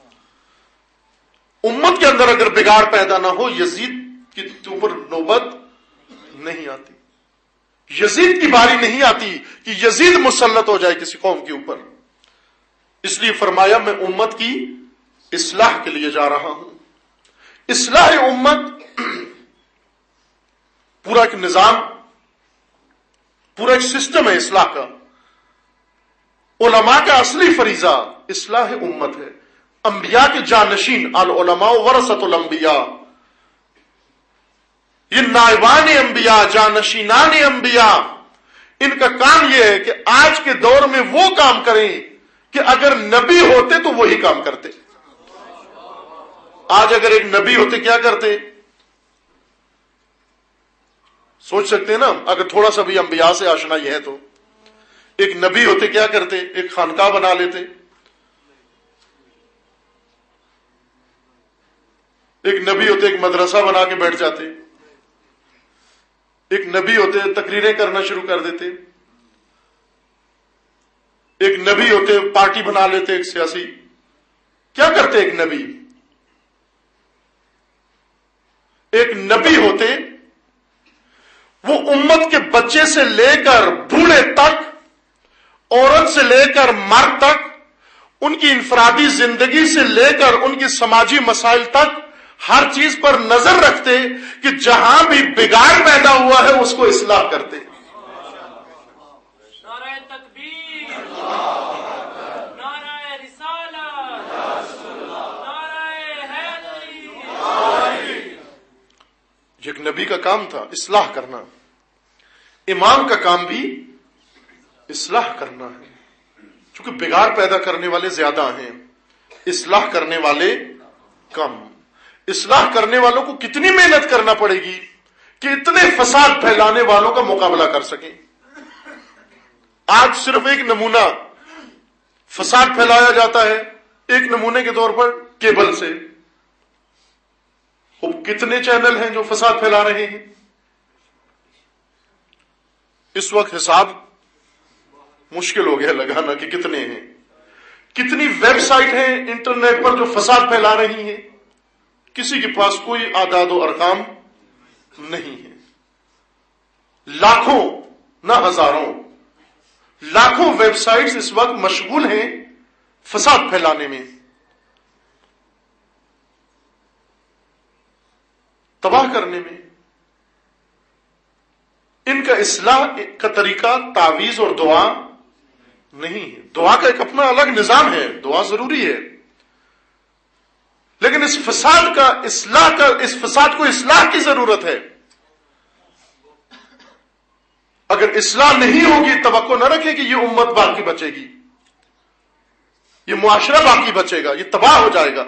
امت کے اندر اگر بگاڑ پیدا نہ ہو یزید کے اوپر نوبت نہیں آتی، یزید کی باری نہیں آتی کہ یزید مسلط ہو جائے کسی قوم کے اوپر. اس لیے فرمایا میں امت کی اصلاح کے لیے جا رہا ہوں. اصلاح امت پورا ایک نظام، پورا ایک سسٹم ہے اصلاح کا. علماء کا اصلی فریضہ اصلاح امت ہے. انبیاء کے جانشین العلماء ورثۃ الانبیاء، یہ نائبان انبیاء جانشینان انبیاء، ان کا کام یہ ہے کہ آج کے دور میں وہ کام کریں کہ اگر نبی ہوتے تو وہی کام کرتے. آج اگر ایک نبی ہوتے کیا کرتے؟ سوچ سکتے ہیں نا، اگر تھوڑا سا بھی انبیاء سے آشنائی ہے تو ایک نبی ہوتے کیا کرتے؟ ایک خانقاہ بنا لیتے، ایک نبی ہوتے ایک مدرسہ بنا کے بیٹھ جاتے، ایک نبی ہوتے تقریریں کرنا شروع کر دیتے، ایک نبی ہوتے پارٹی بنا لیتے ایک سیاسی. کیا کرتے ایک نبی؟ ایک نبی ہوتے وہ امت کے بچے سے لے کر بوڑھے تک، عورت سے لے کر مرد تک، ان کی انفرادی زندگی سے لے کر ان کی سماجی مسائل تک ہر چیز پر نظر رکھتے کہ جہاں بھی بگاڑ پیدا ہوا ہے اس کو اصلاح کرتے. نعرہ تکبیر، نعرہ رسالت، نعرہ حیدری. ایک نبی کا کام تھا اصلاح کرنا. امام کا کام بھی اصلاح کرنا ہے، چونکہ بگاڑ پیدا کرنے والے زیادہ ہیں، اصلاح کرنے والے کم. اصلاح کرنے والوں کو کتنی محنت کرنا پڑے گی کہ اتنے فساد پھیلانے والوں کا مقابلہ کر سکیں. آج صرف ایک نمونہ فساد پھیلایا جاتا ہے ایک نمونے کے طور پر کیبل سے. اب کتنے چینل ہیں جو فساد پھیلا رہے ہیں؟ اس وقت حساب مشکل ہو گیا لگانا کہ کتنے ہیں. کتنی ویب سائٹ ہیں انٹرنیٹ پر جو فساد پھیلا رہی ہیں، کسی کے پاس کوئی اعداد و ارقام نہیں ہے. لاکھوں نہ ہزاروں لاکھوں ویب سائٹس اس وقت مشغول ہیں فساد پھیلانے میں، تباہ کرنے میں. ان کا اصلاح کا طریقہ تعویذ اور دعا نہیں ہے. دعا کا ایک اپنا الگ نظام ہے، دعا ضروری ہے، لیکن اس فساد کا اصلاح کا اس فساد کو اصلاح کی ضرورت ہے. اگر اصلاح نہیں ہوگی توقع نہ رکھے کہ یہ امت باقی بچے گی، یہ معاشرہ باقی بچے گا، یہ تباہ ہو جائے گا.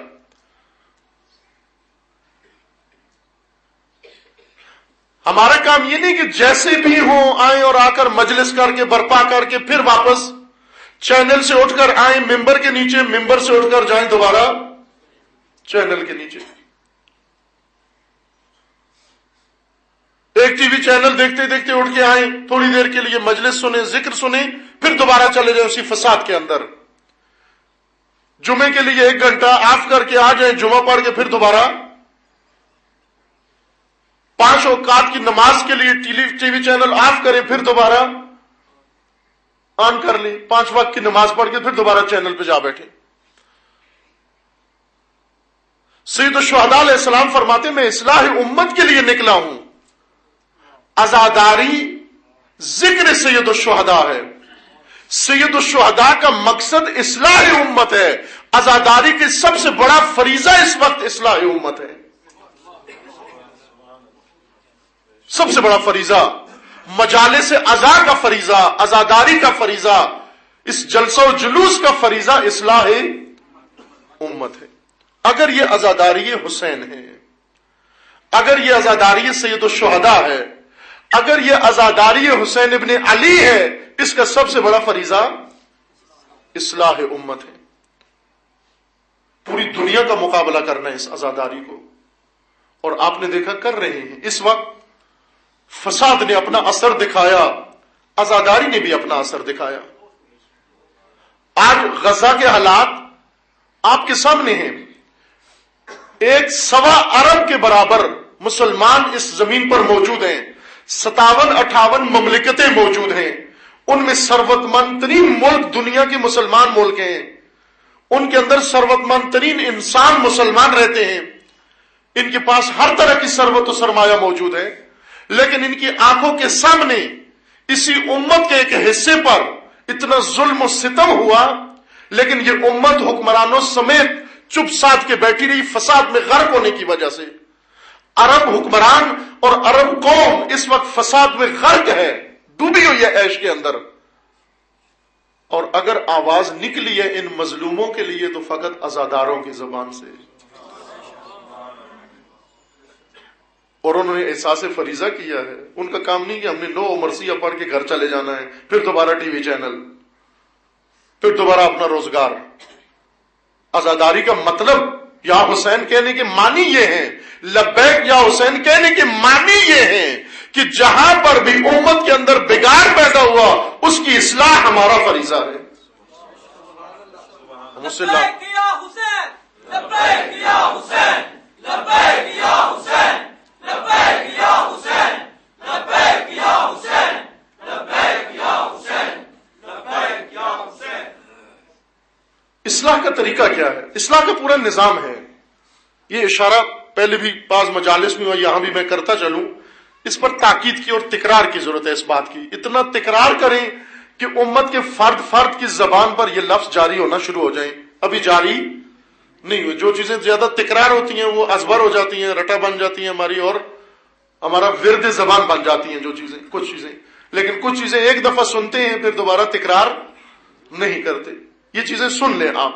ہمارا کام یہ نہیں کہ جیسے بھی ہوں آئیں اور آ کر مجلس کر کے برپا کر کے پھر واپس چینل سے اٹھ کر آئیں ممبر کے نیچے، ممبر سے اٹھ کر جائیں دوبارہ چینل کے نیچے. ایک ٹی وی چینل دیکھتے دیکھتے اٹھ کے آئیں، تھوڑی دیر کے لیے مجلس سنیں، ذکر سنیں، پھر دوبارہ چلے جائیں اسی فساد کے اندر. جمعے کے لیے ایک گھنٹہ آف کر کے آ جائیں، جمعہ پڑھ کے پھر دوبارہ پانچ اوقات کی نماز کے لیے ٹی وی چینل آف کریں، پھر دوبارہ آن کر لیں، پانچ وقت کی نماز پڑھ کے پھر دوبارہ چینل پہ جا بیٹھے. سید الشہداء علیہ السلام فرماتے میں اصلاح امت کے لیے نکلا ہوں. عزاداری ذکر سید الشہداء ہے. سید الشہداء کا مقصد اصلاح امت ہے. عزاداری کی سب سے بڑا فریضہ اس وقت اصلاح امت ہے. سب سے بڑا فریضہ مجالس عزا کا فریضہ، عزاداری کا فریضہ، اس جلسہ و جلوس کا فریضہ اصلاح امت ہے. اگر یہ عزاداری حسین ہے، اگر یہ عزاداری سید الشہداء ہے، اگر یہ عزاداری حسین ابن علی ہے، اس کا سب سے بڑا فریضہ اصلاح امت ہے. پوری دنیا کا مقابلہ کرنا ہے اس عزاداری کو، اور آپ نے دیکھا کر رہے ہیں. اس وقت فساد نے اپنا اثر دکھایا، عزاداری نے بھی اپنا اثر دکھایا. آج غزہ کے حالات آپ کے سامنے ہیں. ایک سوا ارب کے برابر مسلمان اس زمین پر موجود ہیں، ستاون اٹھاون مملکتیں موجود ہیں، ان میں ثروت مند ترین ملک دنیا کے مسلمان ملک ہیں، ان کے اندر ثروت مند ترین انسان مسلمان رہتے ہیں، ان کے پاس ہر طرح کی ثروت و سرمایہ موجود ہے، لیکن ان کی آنکھوں کے سامنے اسی امت کے ایک حصے پر اتنا ظلم و ستم ہوا، لیکن یہ امت حکمرانوں سمیت چپ ساتھ کے بیٹھی رہی فساد میں غرق ہونے کی وجہ سے. عرب حکمران اور عرب قوم اس وقت فساد میں غرق ہے، ڈوبی ہوئی ہے عیش کے اندر. اور اگر آواز نکلی ہے ان مظلوموں کے لیے تو فقط عزاداروں کی زبان سے. اور انہوں نے احساس فریضہ کیا ہے. ان کا کام نہیں کہ ہم نے لو مرثیہ پڑھ کے گھر چلے جانا ہے، پھر دوبارہ ٹی وی چینل، پھر دوبارہ اپنا روزگار. عزاداری کا مطلب یا حسین کہنے کے معنی یہ ہیں، لبیک یا حسین کہنے کے معنی یہ ہیں کہ جہاں پر بھی امت کے اندر بگاڑ پیدا ہوا اس کی اصلاح ہمارا فریضہ ہے. لبیک یا حسین، لبیک یا حسین، لبیک یا حسین، لبیک یا حسین، لبیک یا حسین، لبیک یا حسین، لبیک یا حسین. اصلاح کا طریقہ کیا ہے؟ اصلاح کا پورا نظام ہے. یہ اشارہ پہلے بھی بعض مجالس میں ہوا، یہاں بھی میں کرتا چلوں. اس پر تاکید کی اور تکرار کی ضرورت ہے. اس بات کی اتنا تکرار کریں کہ امت کے فرد فرد کی زبان پر یہ لفظ جاری ہونا شروع ہو جائیں. ابھی جاری نہیں ہوئے. جو چیزیں زیادہ تکرار ہوتی ہیں وہ ازبر ہو جاتی ہیں، رٹا بن جاتی ہیں ہماری، اور ہمارا ورد زبان بن جاتی ہیں جو چیزیں، کچھ چیزیں. لیکن کچھ چیزیں ایک دفعہ سنتے ہیں پھر دوبارہ تکرار نہیں کرتے. یہ چیزیں سن لیں آپ.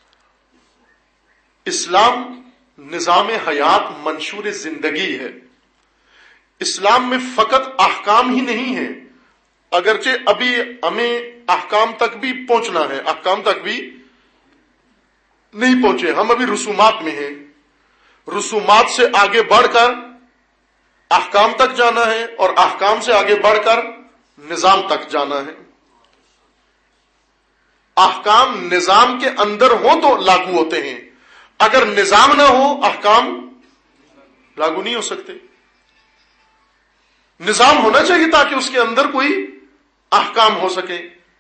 اسلام نظام حیات منشور زندگی ہے. اسلام میں فقط احکام ہی نہیں ہے، اگرچہ ابھی ہمیں احکام تک بھی پہنچنا ہے، احکام تک بھی نہیں پہنچے، ہم ابھی رسومات میں ہیں. رسومات سے آگے بڑھ کر احکام تک جانا ہے، اور احکام سے آگے بڑھ کر نظام تک جانا ہے. احکام نظام کے اندر ہو تو لاگو ہوتے ہیں، اگر نظام نہ ہو احکام لاگو نہیں ہو سکتے. نظام ہونا چاہیے تاکہ اس کے اندر کوئی احکام ہو سکے.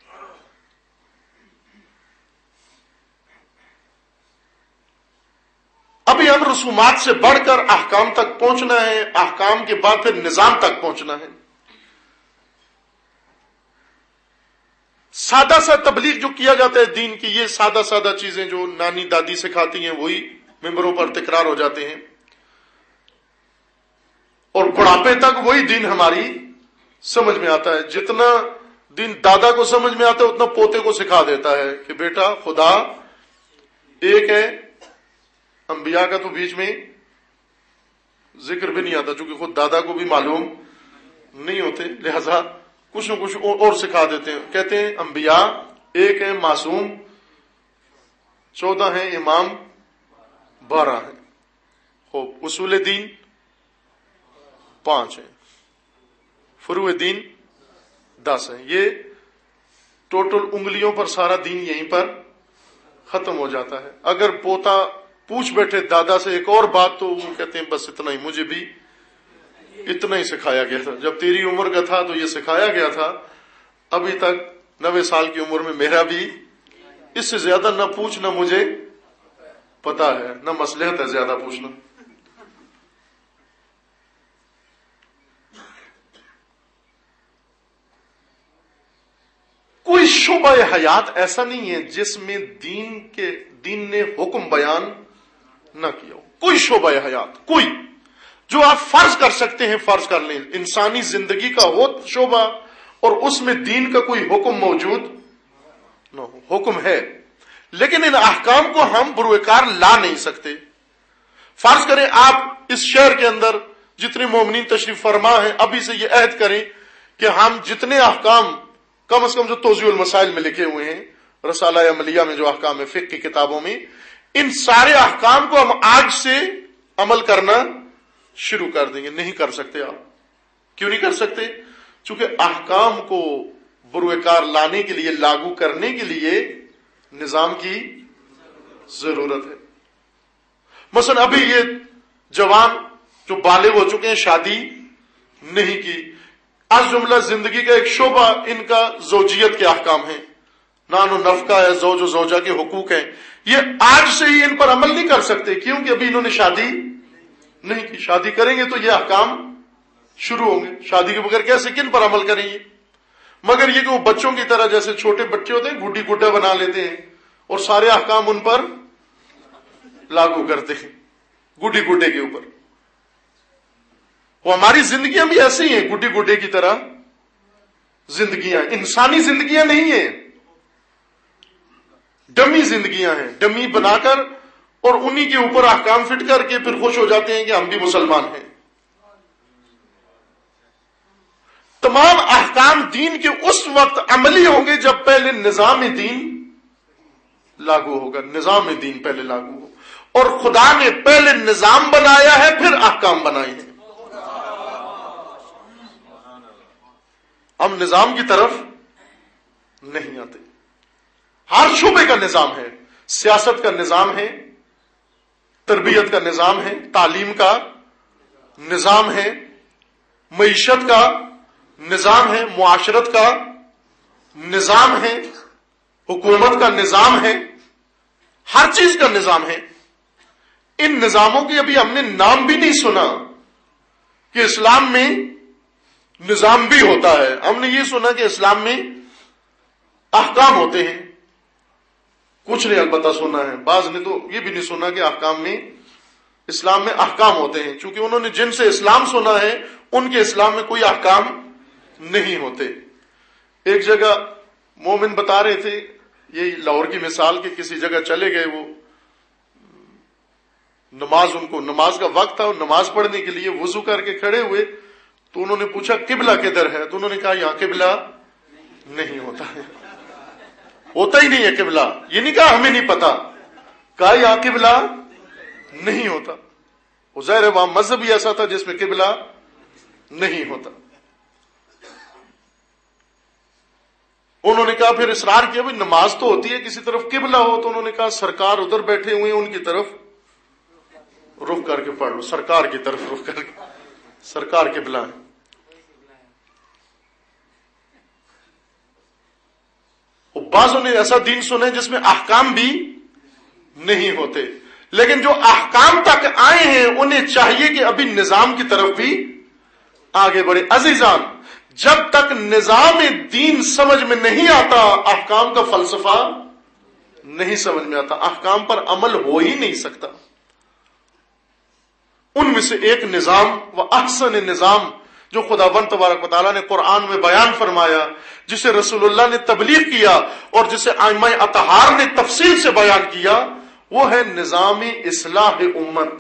ابھی ہم رسومات سے بڑھ کر احکام تک پہنچنا ہے، احکام کے بعد پھر نظام تک پہنچنا ہے. سادہ سا تبلیغ جو کیا جاتا ہے دین کی، یہ سادہ سادہ چیزیں جو نانی دادی سکھاتی ہیں وہی ممبروں پر تکرار ہو جاتے ہیں، اور بڑھاپے تک وہی دین ہماری سمجھ میں آتا ہے. جتنا دین دادا کو سمجھ میں آتا ہے اتنا پوتے کو سکھا دیتا ہے کہ بیٹا خدا ایک ہے. انبیاء کا تو بیچ میں ذکر بھی نہیں آتا چونکہ خود دادا کو بھی معلوم نہیں ہوتے، لہذا کچھ نہ کچھ اور سکھا دیتے ہیں. کہتے ہیں انبیاء ایک ہے معصوم، چودہ ہیں امام، بارہ ہیں. خوب اصول دین پانچ ہیں، فروع دین دس ہیں. یہ ٹوٹل انگلیوں پر سارا دین یہیں پر ختم ہو جاتا ہے. اگر پوتا پوچھ بیٹھے دادا سے ایک اور بات تو وہ کہتے ہیں بس اتنا ہی، مجھے بھی اتنا ہی سکھایا گیا تھا، جب تیری عمر کا تھا تو یہ سکھایا گیا تھا، ابھی تک نوے سال کی عمر میں میرا بھی اس سے زیادہ نہ پوچھ، نہ مجھے پتا ہے، نہ مصلحت ہے زیادہ پوچھنا. کوئی شعبہ حیات ایسا نہیں ہے جس میں دین کے دین نے حکم بیان نہ کیا ہو. کوئی شعبہ حیات، کوئی جو آپ فرض کر سکتے ہیں فرض کر لیں. انسانی زندگی کا ہو شعبہ اور اس میں دین کا کوئی حکم موجود نہ ہو. حکم ہے لیکن ان احکام کو ہم بروئے کار لا نہیں سکتے. فرض کریں آپ اس شہر کے اندر جتنے مومنین تشریف فرما ہیں ابھی سے یہ عہد کریں کہ ہم جتنے احکام کم از کم جو توضیح المسائل میں لکھے ہوئے ہیں، رسالہ عملیہ میں جو احکام ہے، فقہ کی کتابوں میں، ان سارے احکام کو ہم آج سے عمل کرنا شروع کر دیں گے۔ نہیں کر سکتے آپ۔ کیوں نہیں کر سکتے؟ چونکہ احکام کو بروئے کار لانے کے لیے، لاگو کرنے کے لیے نظام کی ضرورت ہے۔ مثلا ابھی یہ جوان جو بالغ ہو چکے ہیں، شادی نہیں کی، از جملہ زندگی کا ایک شعبہ ان کا زوجیت کے احکام ہیں، نان و نفقہ ہے، زوج و زوجہ کے حقوق ہیں، یہ آج سے ہی ان پر عمل نہیں کر سکتے کیونکہ ابھی انہوں نے شادی نہیں کی۔ شادی کریں گے تو یہ احکام شروع ہوں گے۔ شادی کے بغیر کیسے کن پر عمل کریں گے؟ مگر یہ کہ وہ بچوں کی طرح جیسے چھوٹے بچے ہوتے ہیں گڈی گڈا بنا لیتے ہیں اور سارے احکام ان پر لاگو کرتے ہیں گڈی گڈے کے اوپر۔ وہ ہماری زندگیاں بھی ایسے ہی ہیں، گڈی گڈے کی طرح زندگیاں، انسانی زندگیاں نہیں ہیں، ڈمی زندگیاں ہیں، ڈمی بنا کر اور انہی کے اوپر احکام فٹ کر کے پھر خوش ہو جاتے ہیں کہ ہم بھی مسلمان ہیں۔ تمام احکام دین کے اس وقت عملی ہوں گے جب پہلے نظام دین لاگو ہوگا، نظام دین پہلے لاگو ہو، اور خدا نے پہلے نظام بنایا ہے پھر احکام بنائے ہیں۔ ہم نظام کی طرف نہیں آتے۔ ہر شعبے کا نظام ہے، سیاست کا نظام ہے، تربیت کا نظام ہے، تعلیم کا نظام ہے، معیشت کا نظام ہے، معاشرت کا نظام ہے، حکومت کا نظام ہے، ہر چیز کا نظام ہے۔ ان نظاموں کی ابھی ہم نے نام بھی نہیں سنا کہ اسلام میں نظام بھی ہوتا ہے۔ ہم نے یہ سنا کہ اسلام میں احکام ہوتے ہیں، کچھ نے البتہ سنا ہے، بعض نے تو یہ بھی نہیں سنا کہ احکام میں اسلام میں احکام ہوتے ہیں، چونکہ انہوں نے جن سے اسلام سنا ہے ان کے اسلام میں کوئی احکام نہیں ہوتے۔ ایک جگہ مومن بتا رہے تھے، یہ لاہور کی مثال کہ کسی جگہ چلے گئے، وہ نماز ان کو نماز کا وقت تھا اور نماز پڑھنے کے لیے وضو کر کے کھڑے ہوئے تو انہوں نے پوچھا قبلہ کدھر ہے؟ تو انہوں نے کہا یہاں قبلہ نہیں ہوتا ہے، ہوتا ہی نہیں ہے قبلہ۔ یہ نہیں کہا ہمیں نہیں پتا، کہا یہاں قبلہ نہیں ہوتا۔ وہ ظاہر ہے وہاں مذہب ہی ایسا تھا جس میں قبلہ نہیں ہوتا۔ انہوں نے کہا پھر اصرار کیا بھائی نماز تو ہوتی ہے کسی طرف قبلہ ہو، تو انہوں نے کہا سرکار ادھر بیٹھے ہوئے ہیں ان کی طرف رخ کر کے پڑھ لو، سرکار کی طرف رخ کر کے، سرکار قبلہ ہے۔ بعضوں نے ایسا دین سنا ہے جس میں احکام بھی نہیں ہوتے، لیکن جو احکام تک آئے ہیں انہیں چاہیے کہ ابھی نظام کی طرف بھی آگے بڑھے۔ عزیزان، جب تک نظام دین سمجھ میں نہیں آتا احکام کا فلسفہ نہیں سمجھ میں آتا، احکام پر عمل ہو ہی نہیں سکتا۔ ان میں سے ایک نظام و احسن نظام جو خداوند تبارک و تعالیٰ نے قرآن میں بیان فرمایا، جسے رسول اللہ نے تبلیغ کیا اور جسے ائمہ اطہار نے تفصیل سے بیان کیا، وہ ہے نظام اصلاح امت۔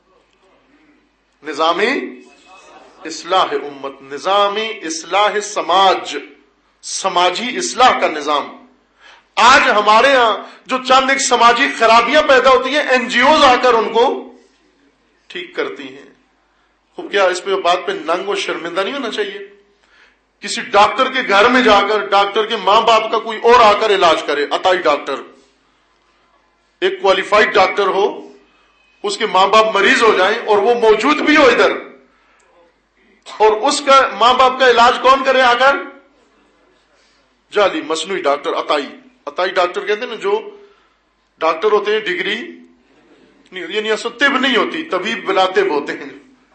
نظام اصلاح امت، نظام اصلاح سماج، سماجی اصلاح کا نظام۔ آج ہمارے ہاں جو چند ایک سماجی خرابیاں پیدا ہوتی ہیں، این جی اوز آ کر ان کو ٹھیک کرتی ہیں۔ خوب کیا اس پہ بات پہ ننگ و شرمندہ نہیں ہونا چاہیے؟ کسی ڈاکٹر کے گھر میں جا کر ڈاکٹر کے ماں باپ کا کوئی اور آ کر علاج کرے، عطائی ڈاکٹر، ایک کوالیفائڈ ڈاکٹر ہو، اس کے ماں باپ مریض ہو جائیں اور وہ موجود بھی ہو ادھر، اور اس کا ماں باپ کا علاج کون کرے آ کر؟ جعلی مصنوعی ڈاکٹر، عطائی عطائی ڈاکٹر کہتے ہیں نا، جو ڈاکٹر ہوتے ہیں ڈگری نہیں، یعنی اصل طب نہیں ہوتی، طبیب بلا طب ہوتے ہیں۔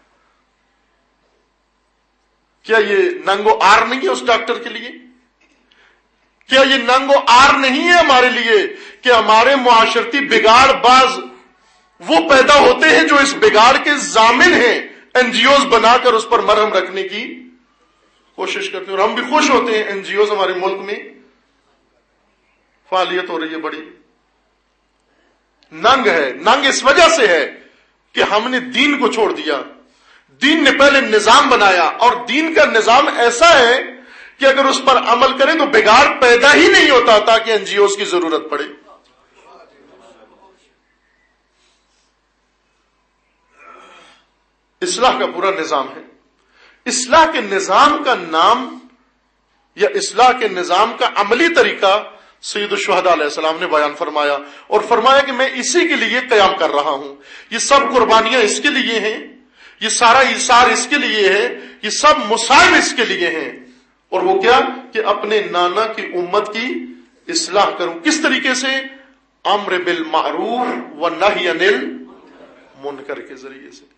کیا یہ ننگ و آر نہیں ہے اس ڈاکٹر کے لیے؟ کیا یہ ننگ و آر نہیں ہے ہمارے لیے کہ ہمارے معاشرتی بگاڑ باز وہ پیدا ہوتے ہیں جو اس بگاڑ کے ضامن ہیں، این جی اوز بنا کر اس پر مرہم رکھنے کی کوشش کرتے ہیں، اور ہم بھی خوش ہوتے ہیں این جی اوز ہمارے ملک میں فعالیت ہو رہی ہے بڑی۔ ننگ ہے، ننگ اس وجہ سے ہے کہ ہم نے دین کو چھوڑ دیا. دین نے پہلے نظام بنایا, اور دین کا نظام ایسا ہے کہ اگر اس پر عمل کریں تو بگاڑ پیدا ہی نہیں ہوتا تاکہ این جی اوز کی ضرورت پڑے. اصلاح کا پورا نظام ہے. اصلاح کے نظام کا نام یا اصلاح کے نظام کا عملی طریقہ سید الشہداء علیہ السلام نے بیان فرمایا, اور فرمایا کہ میں اسی کے لیے قیام کر رہا ہوں. یہ سب قربانیاں اس کے لیے ہیں, یہ سارا ایثار اس کے لیے ہے, یہ سب مصائب اس کے لیے ہیں. اور وہ کیا کہ اپنے نانا کی امت کی اصلاح کروں. کس طریقے سے؟ امر بالمعروف و نہی عن المنکر کے ذریعے سے.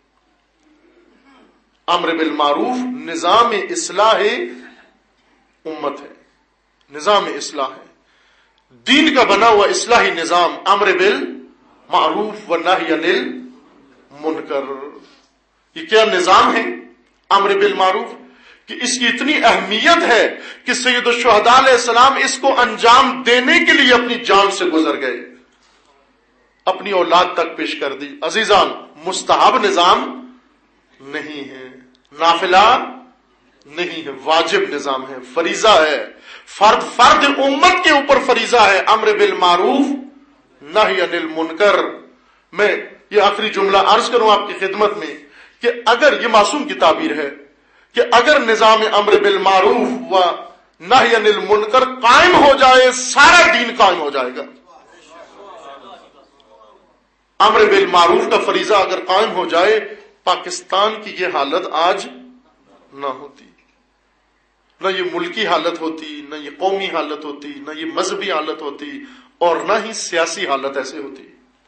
امر بالمعروف نظام اصلاح امت ہے, نظام اصلاح ہے. دین کا بنا ہوا اصلاحی نظام امر بالمعروف و نہی عن المنکر. یہ کیا نظام ہے امر بالمعروف کہ اس کی اتنی اہمیت ہے کہ سید الشہداء علیہ السلام اس کو انجام دینے کے لیے اپنی جان سے گزر گئے, اپنی اولاد تک پیش کر دی. عزیزان, مستحب نظام نہیں ہے, نافلہ نہیں ہے, واجب نظام ہے, فریضہ ہے. فرد فرد امت کے اوپر فریضہ ہے امر بالمعروف نہی عن المنکر. میں یہ آخری جملہ عرض کروں آپ کی خدمت میں کہ اگر یہ معصوم کی تعبیر ہے کہ اگر نظام امر بالمعروف و نہی عن المنکر قائم ہو جائے, سارا دین قائم ہو جائے گا. امر بالمعروف کا فریضہ اگر قائم ہو جائے, پاکستان کی یہ حالت آج نہ ہوتی, نہ یہ ملکی حالت ہوتی, نہ یہ قومی حالت ہوتی, نہ یہ مذہبی حالت ہوتی, اور نہ ہی سیاسی حالت ایسے ہوتی.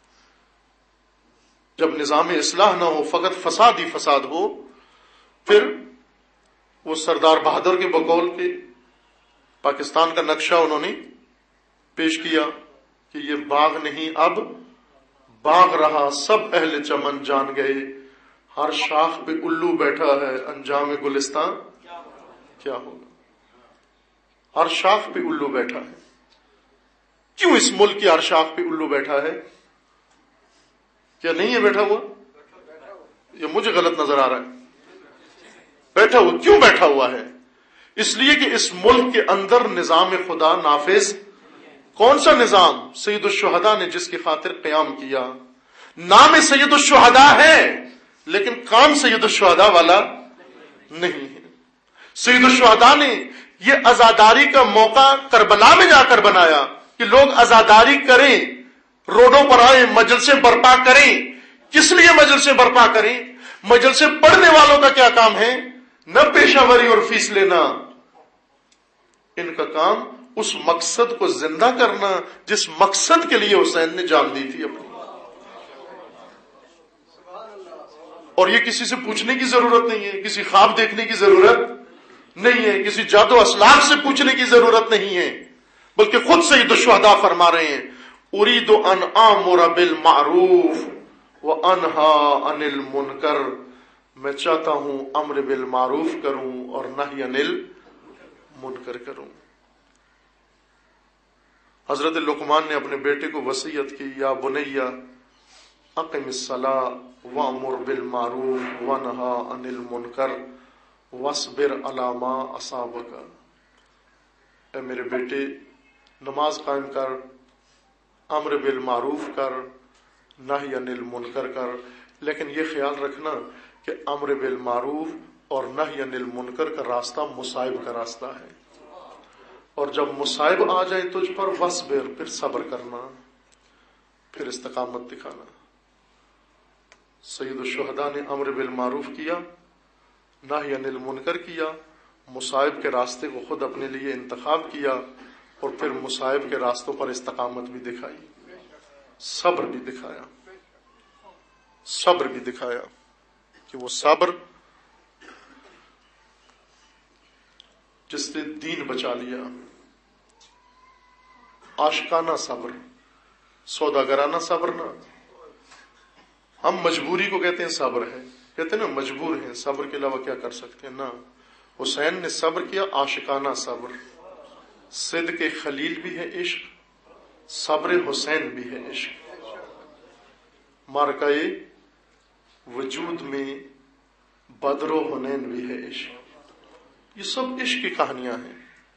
جب نظام اصلاح نہ ہو, فقط فساد ہی فساد ہو, پھر وہ سردار بہادر کے بقول کے پاکستان کا نقشہ انہوں نے پیش کیا کہ یہ باغ نہیں اب باغ رہا, سب اہل چمن جان گئے, ہر شاخ پہ الو بیٹھا ہے, انجام گلستان کیا ہوگا. ہر شاخ پہ الو بیٹھا ہے. کیوں اس ملک کی ہر شاخ پہ الو بیٹھا ہے؟ کیا نہیں ہے بیٹھا ہوا؟ یہ مجھے غلط نظر آ رہا ہے. بیٹھا ہوا کیوں بیٹھا ہوا ہے؟ اس لیے کہ اس ملک کے اندر نظام خدا نافذ. کون سا نظام؟ سید الشہداء نے جس کی خاطر قیام کیا. نام سید الشہداء ہے لیکن کام سید الشہداء والا نہیں ہے. سید الشہداء نے یہ عزاداری کا موقع کربلا میں جا کر بنایا کہ لوگ عزاداری کریں, روڈوں پر آئیں, مجلسیں برپا کریں. کس لیے مجلسیں برپا کریں؟ مجلسیں پڑھنے والوں کا کیا کام ہے؟ نہ پیشہ وری اور فیس لینا. ان کا کام اس مقصد کو زندہ کرنا جس مقصد کے لیے حسین نے جان دی تھی اپنی. اور یہ کسی سے پوچھنے کی ضرورت نہیں ہے, کسی خواب دیکھنے کی ضرورت نہیں ہے, کسی جادو اسلاف سے پوچھنے کی ضرورت نہیں ہے, بلکہ خود سید الشہداء فرما رہے ہیں اريد ان آمر بالمعروف وانہا عن المنکر. میں چاہتا ہوں امر بالمعروف کروں اور نہی عن المنکر کروں. حضرت لقمان نے اپنے بیٹے کو وصیت کی, یا بنیا اقم الصلاۃ وامر بالمعروف وانہا عن المنکر واصبر علی ما اصابک. اے میرے بیٹے, نماز قائم کر, امر بالمعروف کر, نہی عن المنکر کر, لیکن یہ خیال رکھنا کہ امر بالمعروف اور نہی عن المنکر کا راستہ مصائب کا راستہ ہے, اور جب مصائب آ جائیں تجھ پر واصبر, پھر صبر کرنا, پھر استقامت دکھانا. سید الشہداء نے امر بالمعروف کیا, نہی عن المنکر کیا, مصائب کے راستے کو خود اپنے لیے انتخاب کیا, اور پھر مصائب کے راستوں پر استقامت بھی دکھائی, صبر بھی دکھایا. صبر بھی دکھایا کہ وہ صبر جس نے دین بچا لیا. عاشقانہ صبر, سوداگرانہ صبر نہ. ہم مجبوری کو کہتے ہیں صبر ہے, کہتے ہیں نا مجبور ہیں, صبر کے علاوہ کیا کر سکتے ہیں. نہ, حسین نے صبر کیا, عاشقانہ صبر. صدق خلیل بھی ہے عشق, صبر حسین بھی ہے عشق. مارکہ وجود میں بدر و حنین بھی ہے عشق. یہ سب عشق کی کہانیاں ہیں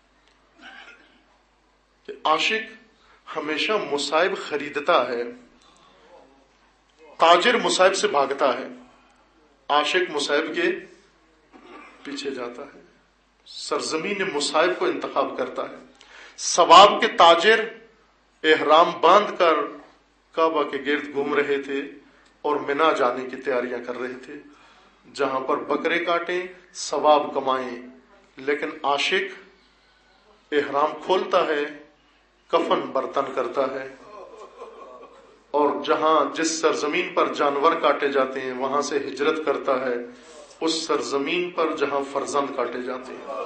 کہ عاشق ہمیشہ مصائب خریدتا ہے، تاجر مصائب سے بھاگتا ہے، عاشق مصائب کے پیچھے جاتا ہے، سرزمین مصائب کو انتخاب کرتا ہے. ثواب کے تاجر احرام باندھ کر کعبہ کے گرد گھوم رہے تھے اور منا جانے کی تیاریاں کر رہے تھے، جہاں پر بکرے کاٹیں ثواب کمائیں. لیکن عاشق احرام کھولتا ہے، کفن برتن کرتا ہے، اور جہاں جس سرزمین پر جانور کاٹے جاتے ہیں وہاں سے ہجرت کرتا ہے اس سرزمین پر جہاں فرزند کاٹے جاتے ہیں،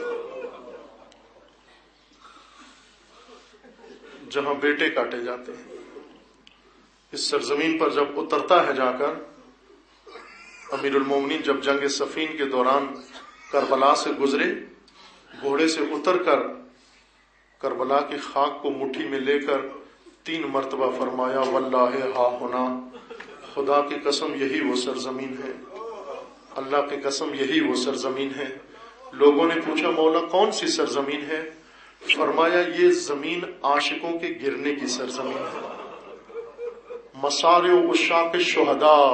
جہاں بیٹے کاٹے جاتے ہیں. اس سرزمین پر جب اترتا ہے جا کر، امیر المومنین جب جنگ صفین کے دوران کربلا سے گزرے، گھوڑے سے اتر کر کربلا کی خاک کو مٹھی میں لے کر تین مرتبہ فرمایا واللہ ہا ہونا، خدا کی قسم یہی وہ سرزمین ہے، اللہ کی قسم یہی وہ سرزمین ہے. لوگوں نے پوچھا مولا کون سی سرزمین ہے؟ فرمایا یہ زمین عاشقوں کے گرنے کی سرزمین ہے، مصارع عشاق الشہداء،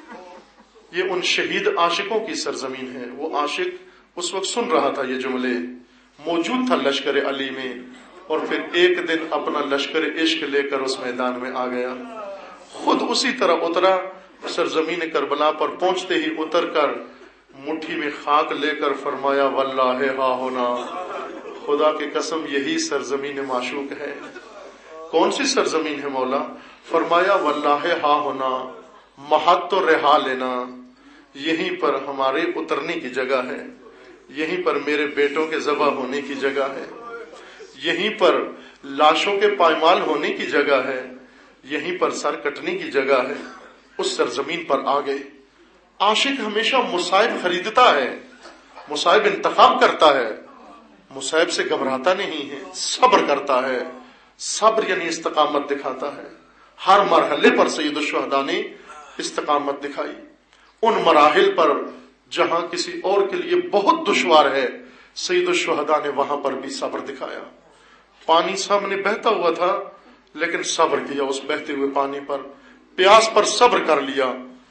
یہ ان شہید عاشقوں کی سرزمین ہے. وہ عاشق اس وقت سن رہا تھا یہ جملے، موجود تھا لشکر علی میں، اور پھر ایک دن اپنا لشکر عشق لے کر اس میدان میں آ گیا. خود اسی طرح اترا، سرزمین کربلا پر پہنچتے ہی اتر کر مٹھی میں خاک لے کر فرمایا واللہ ہا ہونا، خدا کی قسم یہی سرزمین معشوق ہے. کون سی سرزمین ہے مولا؟ فرمایا واللہ ہا ہونا، مہت تو رہا لینا، یہیں پر ہمارے اترنے کی جگہ ہے، یہیں پر میرے بیٹوں کے ذبح ہونے کی جگہ ہے، یہیں پر لاشوں کے پائمال ہونے کی جگہ ہے، یہیں پر سر کٹنے کی جگہ ہے. اس سرزمین پر آ گئے. عاشق ہمیشہ مصائب خریدتا ہے، مصائب انتخاب کرتا ہے، مصائب سے گھبراتا نہیں ہے، صبر کرتا ہے. صبر یعنی استقامت دکھاتا ہے. ہر مرحلے پر سید الشہداء نے استقامت دکھائی. ان مراحل پر جہاں کسی اور کے لیے بہت دشوار ہے، سید الشہداء نے وہاں پر بھی صبر دکھایا. پانی سامنے بہتا ہوا تھا لیکن صبر کیا اس بہتے ہوئے پانی پر. پیاس پر صبر کر لیا.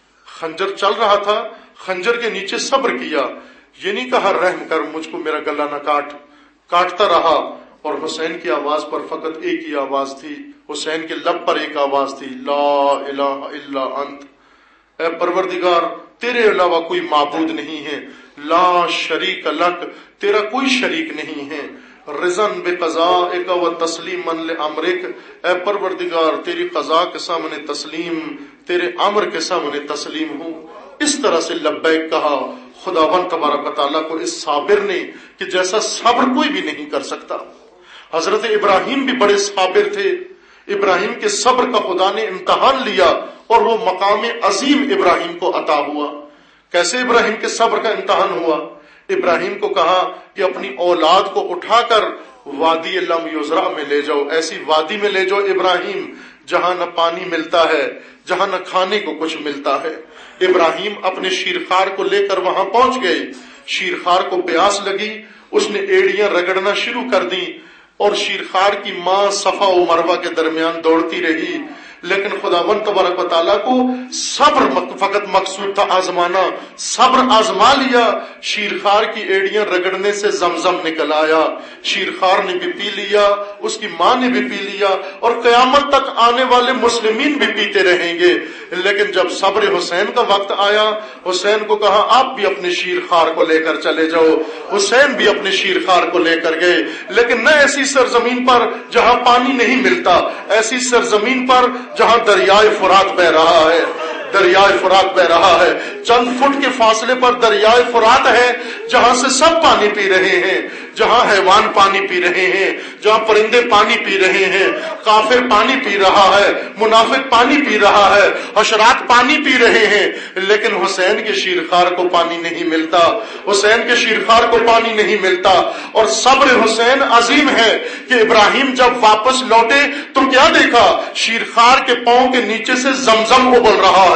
خنجر چل رہا تھا، خنجر کے نیچے صبر کیا. یہ نہیں کہا رحم کر مجھ کو میرا گلا نہ کاٹ، کاٹتا رہا. اور حسین کی آواز پر فقط ایک ہی آواز تھی، حسین کے لب پر ایک آواز تھی، لا الہ الا انت، اے پروردگار تیرے علاوہ کوئی معبود نہیں ہے، لا شریک لک، تیرا کوئی شریک نہیں ہے، رضن بقضائک و تسلیما لامرک، اے پروردگار تیری قضا کے سامنے تسلیم، تیرے امر کے سامنے تسلیم ہوں. اس طرح سے لبیک کہا خداوند تبارک و تعالیٰ کو اس صابر نے کہ جیسا صبر کوئی بھی نہیں کر سکتا. حضرت ابراہیم بھی بڑے صابر تھے. ابراہیم کے صبر کا خدا نے امتحان لیا اور وہ مقام عظیم ابراہیم کو عطا ہوا. کیسے ابراہیم کے صبر کا امتحان ہوا؟ ابراہیم کو کہا کہ اپنی اولاد کو اٹھا کر وادی لم یزرع میں لے جاؤ، ایسی وادی میں لے جاؤ ابراہیم جہاں نہ پانی ملتا ہے، جہاں نہ کھانے کو کچھ ملتا ہے. ابراہیم اپنے شیرخوار کو لے کر وہاں پہنچ گئے. شیرخوار کو پیاس لگی، اس نے ایڑیاں رگڑنا شروع کر دی اور شیرخوار کی ماں صفا و مروہ کے درمیان دوڑتی رہی. لیکن خداوند تبارک و تعالیٰ کو صبر فقط مقصود تھا آزمانا. صبر آزما لیا، شیرخوار کی ایڑیاں رگڑنے سے زمزم نکل آیا. شیرخوار نے بھی پی لیا، اس کی ماں نے بھی پی لیا، اور قیامت تک آنے والے مسلمین بھی پیتے رہیں گے. لیکن جب صبر حسین کا وقت آیا، حسین کو کہا آپ بھی اپنے شیرخوار کو لے کر چلے جاؤ. حسین بھی اپنے شیرخوار کو لے کر گئے، لیکن نہ ایسی سرزمین پر جہاں پانی نہیں ملتا، ایسی سرزمین پر جہاں دریائے فرات بہ رہا ہے. دریائے فرات بہ رہا ہے، چند فٹ کے فاصلے پر دریائے فرات ہے جہاں سے سب پانی پی رہے ہیں، جہاں حیوان پانی پی رہے ہیں، جہاں پرندے پانی پی رہے ہیں، کافر پانی پی رہا ہے، منافق پانی پی رہا ہے، حشرات پانی پی رہے ہیں. لیکن حسین کے شیرخوار کو پانی نہیں ملتا، حسین کے شیرخوار کو پانی نہیں ملتا. اور صبر حسین عظیم ہے کہ ابراہیم جب واپس لوٹے تو کیا دیکھا؟ شیرخوار کے پاؤں کے نیچے سے زمزم ابل رہا ہے.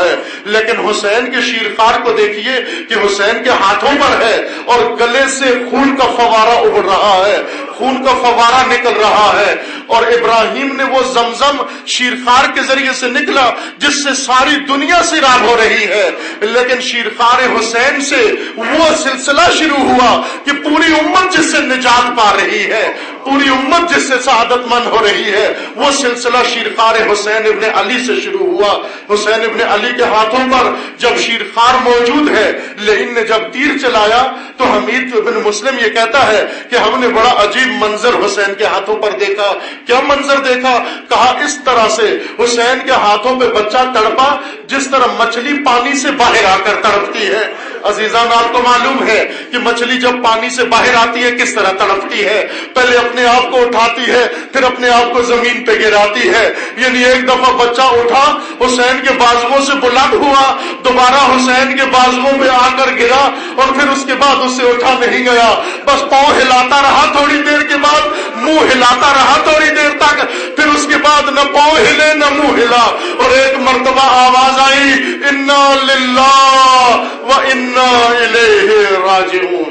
لیکن حسین کے شیرخوار کو دیکھیے کہ حسین کے ہاتھوں پر ہے اور گلے سے خون کا فوارہ ابڑ رہا ہے، خون کا فوارہ نکل رہا ہے، اور ابراہیم نے وہ زمزم شیرخوار کے ذریعے سے نکلا جس سے ساری دنیا سیراب ہو رہی ہے، لیکن شیرخوار حسین سے وہ سلسلہ شروع ہوا کہ پوری امت جس سے نجات پا رہی ہے، پوری امت جس سے سعادت مند ہو رہی ہے، وہ سلسلہ شیرخوار حسین ابن علی سے شروع ہوا۔ حسین ابن علی کے ہاتھوں پر جب شیرخوار موجود ہے، لیکن نے جب تیر چلایا تو حمید بن مسلم یہ کہتا ہے کہ ہم نے بڑا عجیب منظر حسین کے ہاتھوں پر دیکھا۔ کیا منظر دیکھا؟ کہا اس طرح سے حسین کے ہاتھوں پہ بچہ تڑپا جس طرح مچھلی پانی سے باہر آ کر تڑپتی ہے۔ عزیزان آپ کو معلوم ہے کہ مچھلی جب پانی سے باہر آتی ہے کس طرح تڑپتی ہے، پہلے اپنے آپ کو اٹھاتی ہے پھر اپنے آپ کو زمین پہ گراتی ہے۔ یعنی ایک دفعہ بچہ اٹھا، حسین کے بازوؤں سے بلند ہوا، دوبارہ حسین کے بازوؤں پہ آ کر گرا اور پھر اس کے بعد اسے اٹھا نہیں گیا، بس پاؤں ہلاتا رہا، تھوڑی دیر کے بعد منہ ہلاتا رہا تھوڑی دیر تک، پھر اس کے بعد نہ پاؤں ہلے نہ منہ ہلا، اور ایک مرتبہ آواز آئی انا للہ و انا الیہ راجعون۔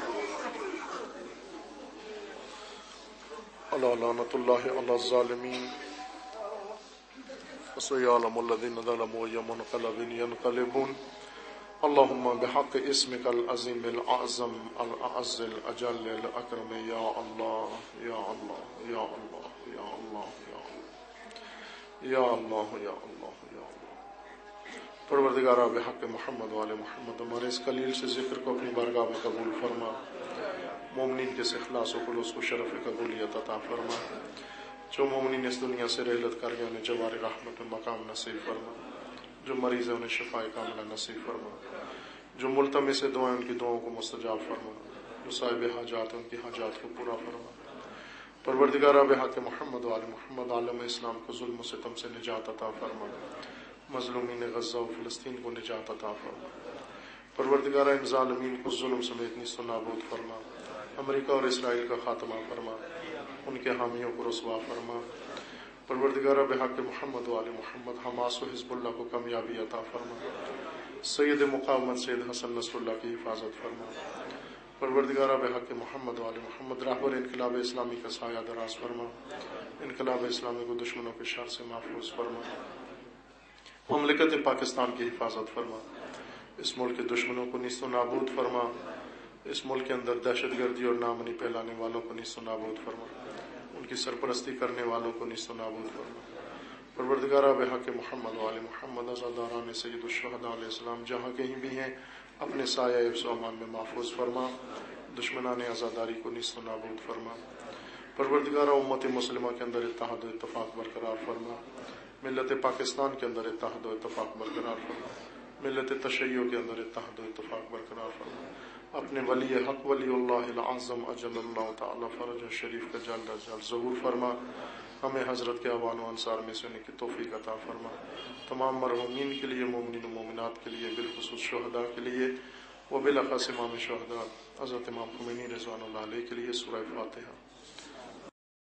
لعنت اللہ علی الظالمین وسيعلم الذين ظلموا أي منقلب ينقلبون اللهم بحق اسمك العظيم الأعظم الأعز الأجل الأكرم يا الله يا الله يا الله يا الله يا الله يا الله يا الله پروردگارا بحق محمد والے محمد ہمارے اس قلیل سے ذکر کو اپنی بارگاہ میں قبول فرما، مومنین کے اخلاص و خلوص کو شرف قبولیت عطا فرما، جو مومنین اس دنیا سے رحلت کر گئے انہیں جوار رحمت مقام نصیب فرما، جو مریض ہیں انہیں شفاء کاملہ نصیب فرما، جو ملتمس دعائیں ان کی دعاؤں کو مستجاب فرما، جو صاحب حاجات ان کی حاجات کو پورا فرما۔ پروردگارہ بحق محمد و آل محمد عالم اسلام کو ظلم و ستم سے نجات عطا فرما، مظلومین غزہ و فلسطین کو نجات عطا فرما۔ پروردگارہ ان ظالمین کو ظلم سمیت نیست و نابود فرما، امریکہ اور اسرائیل کا خاتمہ فرما، ان کے حامیوں کو رسوا فرما۔ پروردگارہ بحق محمد و آل محمد حماس و حزب اللہ کو کامیابی عطا فرما، سید مقاومت سید حسن نصر اللہ کی حفاظت فرما۔ پروردگارہ بحق محمد و آل محمد راہبر انقلاب اسلامی کا سایہ دراز فرما، انقلاب اسلامی کو دشمنوں کے شر سے محفوظ فرما، مملکت پاکستان کی حفاظت فرما، اس ملک کے دشمنوں کو نیست و نابود فرما، اس ملک کے اندر دہشت گردی اور نامنی پھیلانے والوں کو نیست و نابود فرما، ان کی سرپرستی کرنے والوں کو نیست و نابود فرما۔ پروردگارہ بحق محمد و آل محمد عزاداران سید الشہداء علیہ السلام جہاں کہیں بھی ہیں اپنے سایہ حفظ و امان میں محفوظ فرما، دشمنان عزاداری کو نیست و نابود فرما۔ پروردگارہ امت مسلمہ کے اندر اتحاد و اتفاق برقرار فرما، ملت پاکستان کے اندر اتحاد و اتفاق برقرار فرما، ملت تشیع کے اندر اتحاد و اتفاق برقرار فرما۔ اپنے ولی حق ولی اللہ العظم اجل اللہ تعالی فرج شریف کا جل جل ظہور فرما، ہمیں حضرت کے اعوان و انصار میں سے ہونے کی توفیق عطا فرما۔ تمام مرحومین کے لیے، مومنین و مومنات کے لیے، بالخصوص شہداء کے لیے و بالاخص امام شہداء حضرت امام خمینی رضوان اللہ علیہ کے لیے سورہ فاتحہ۔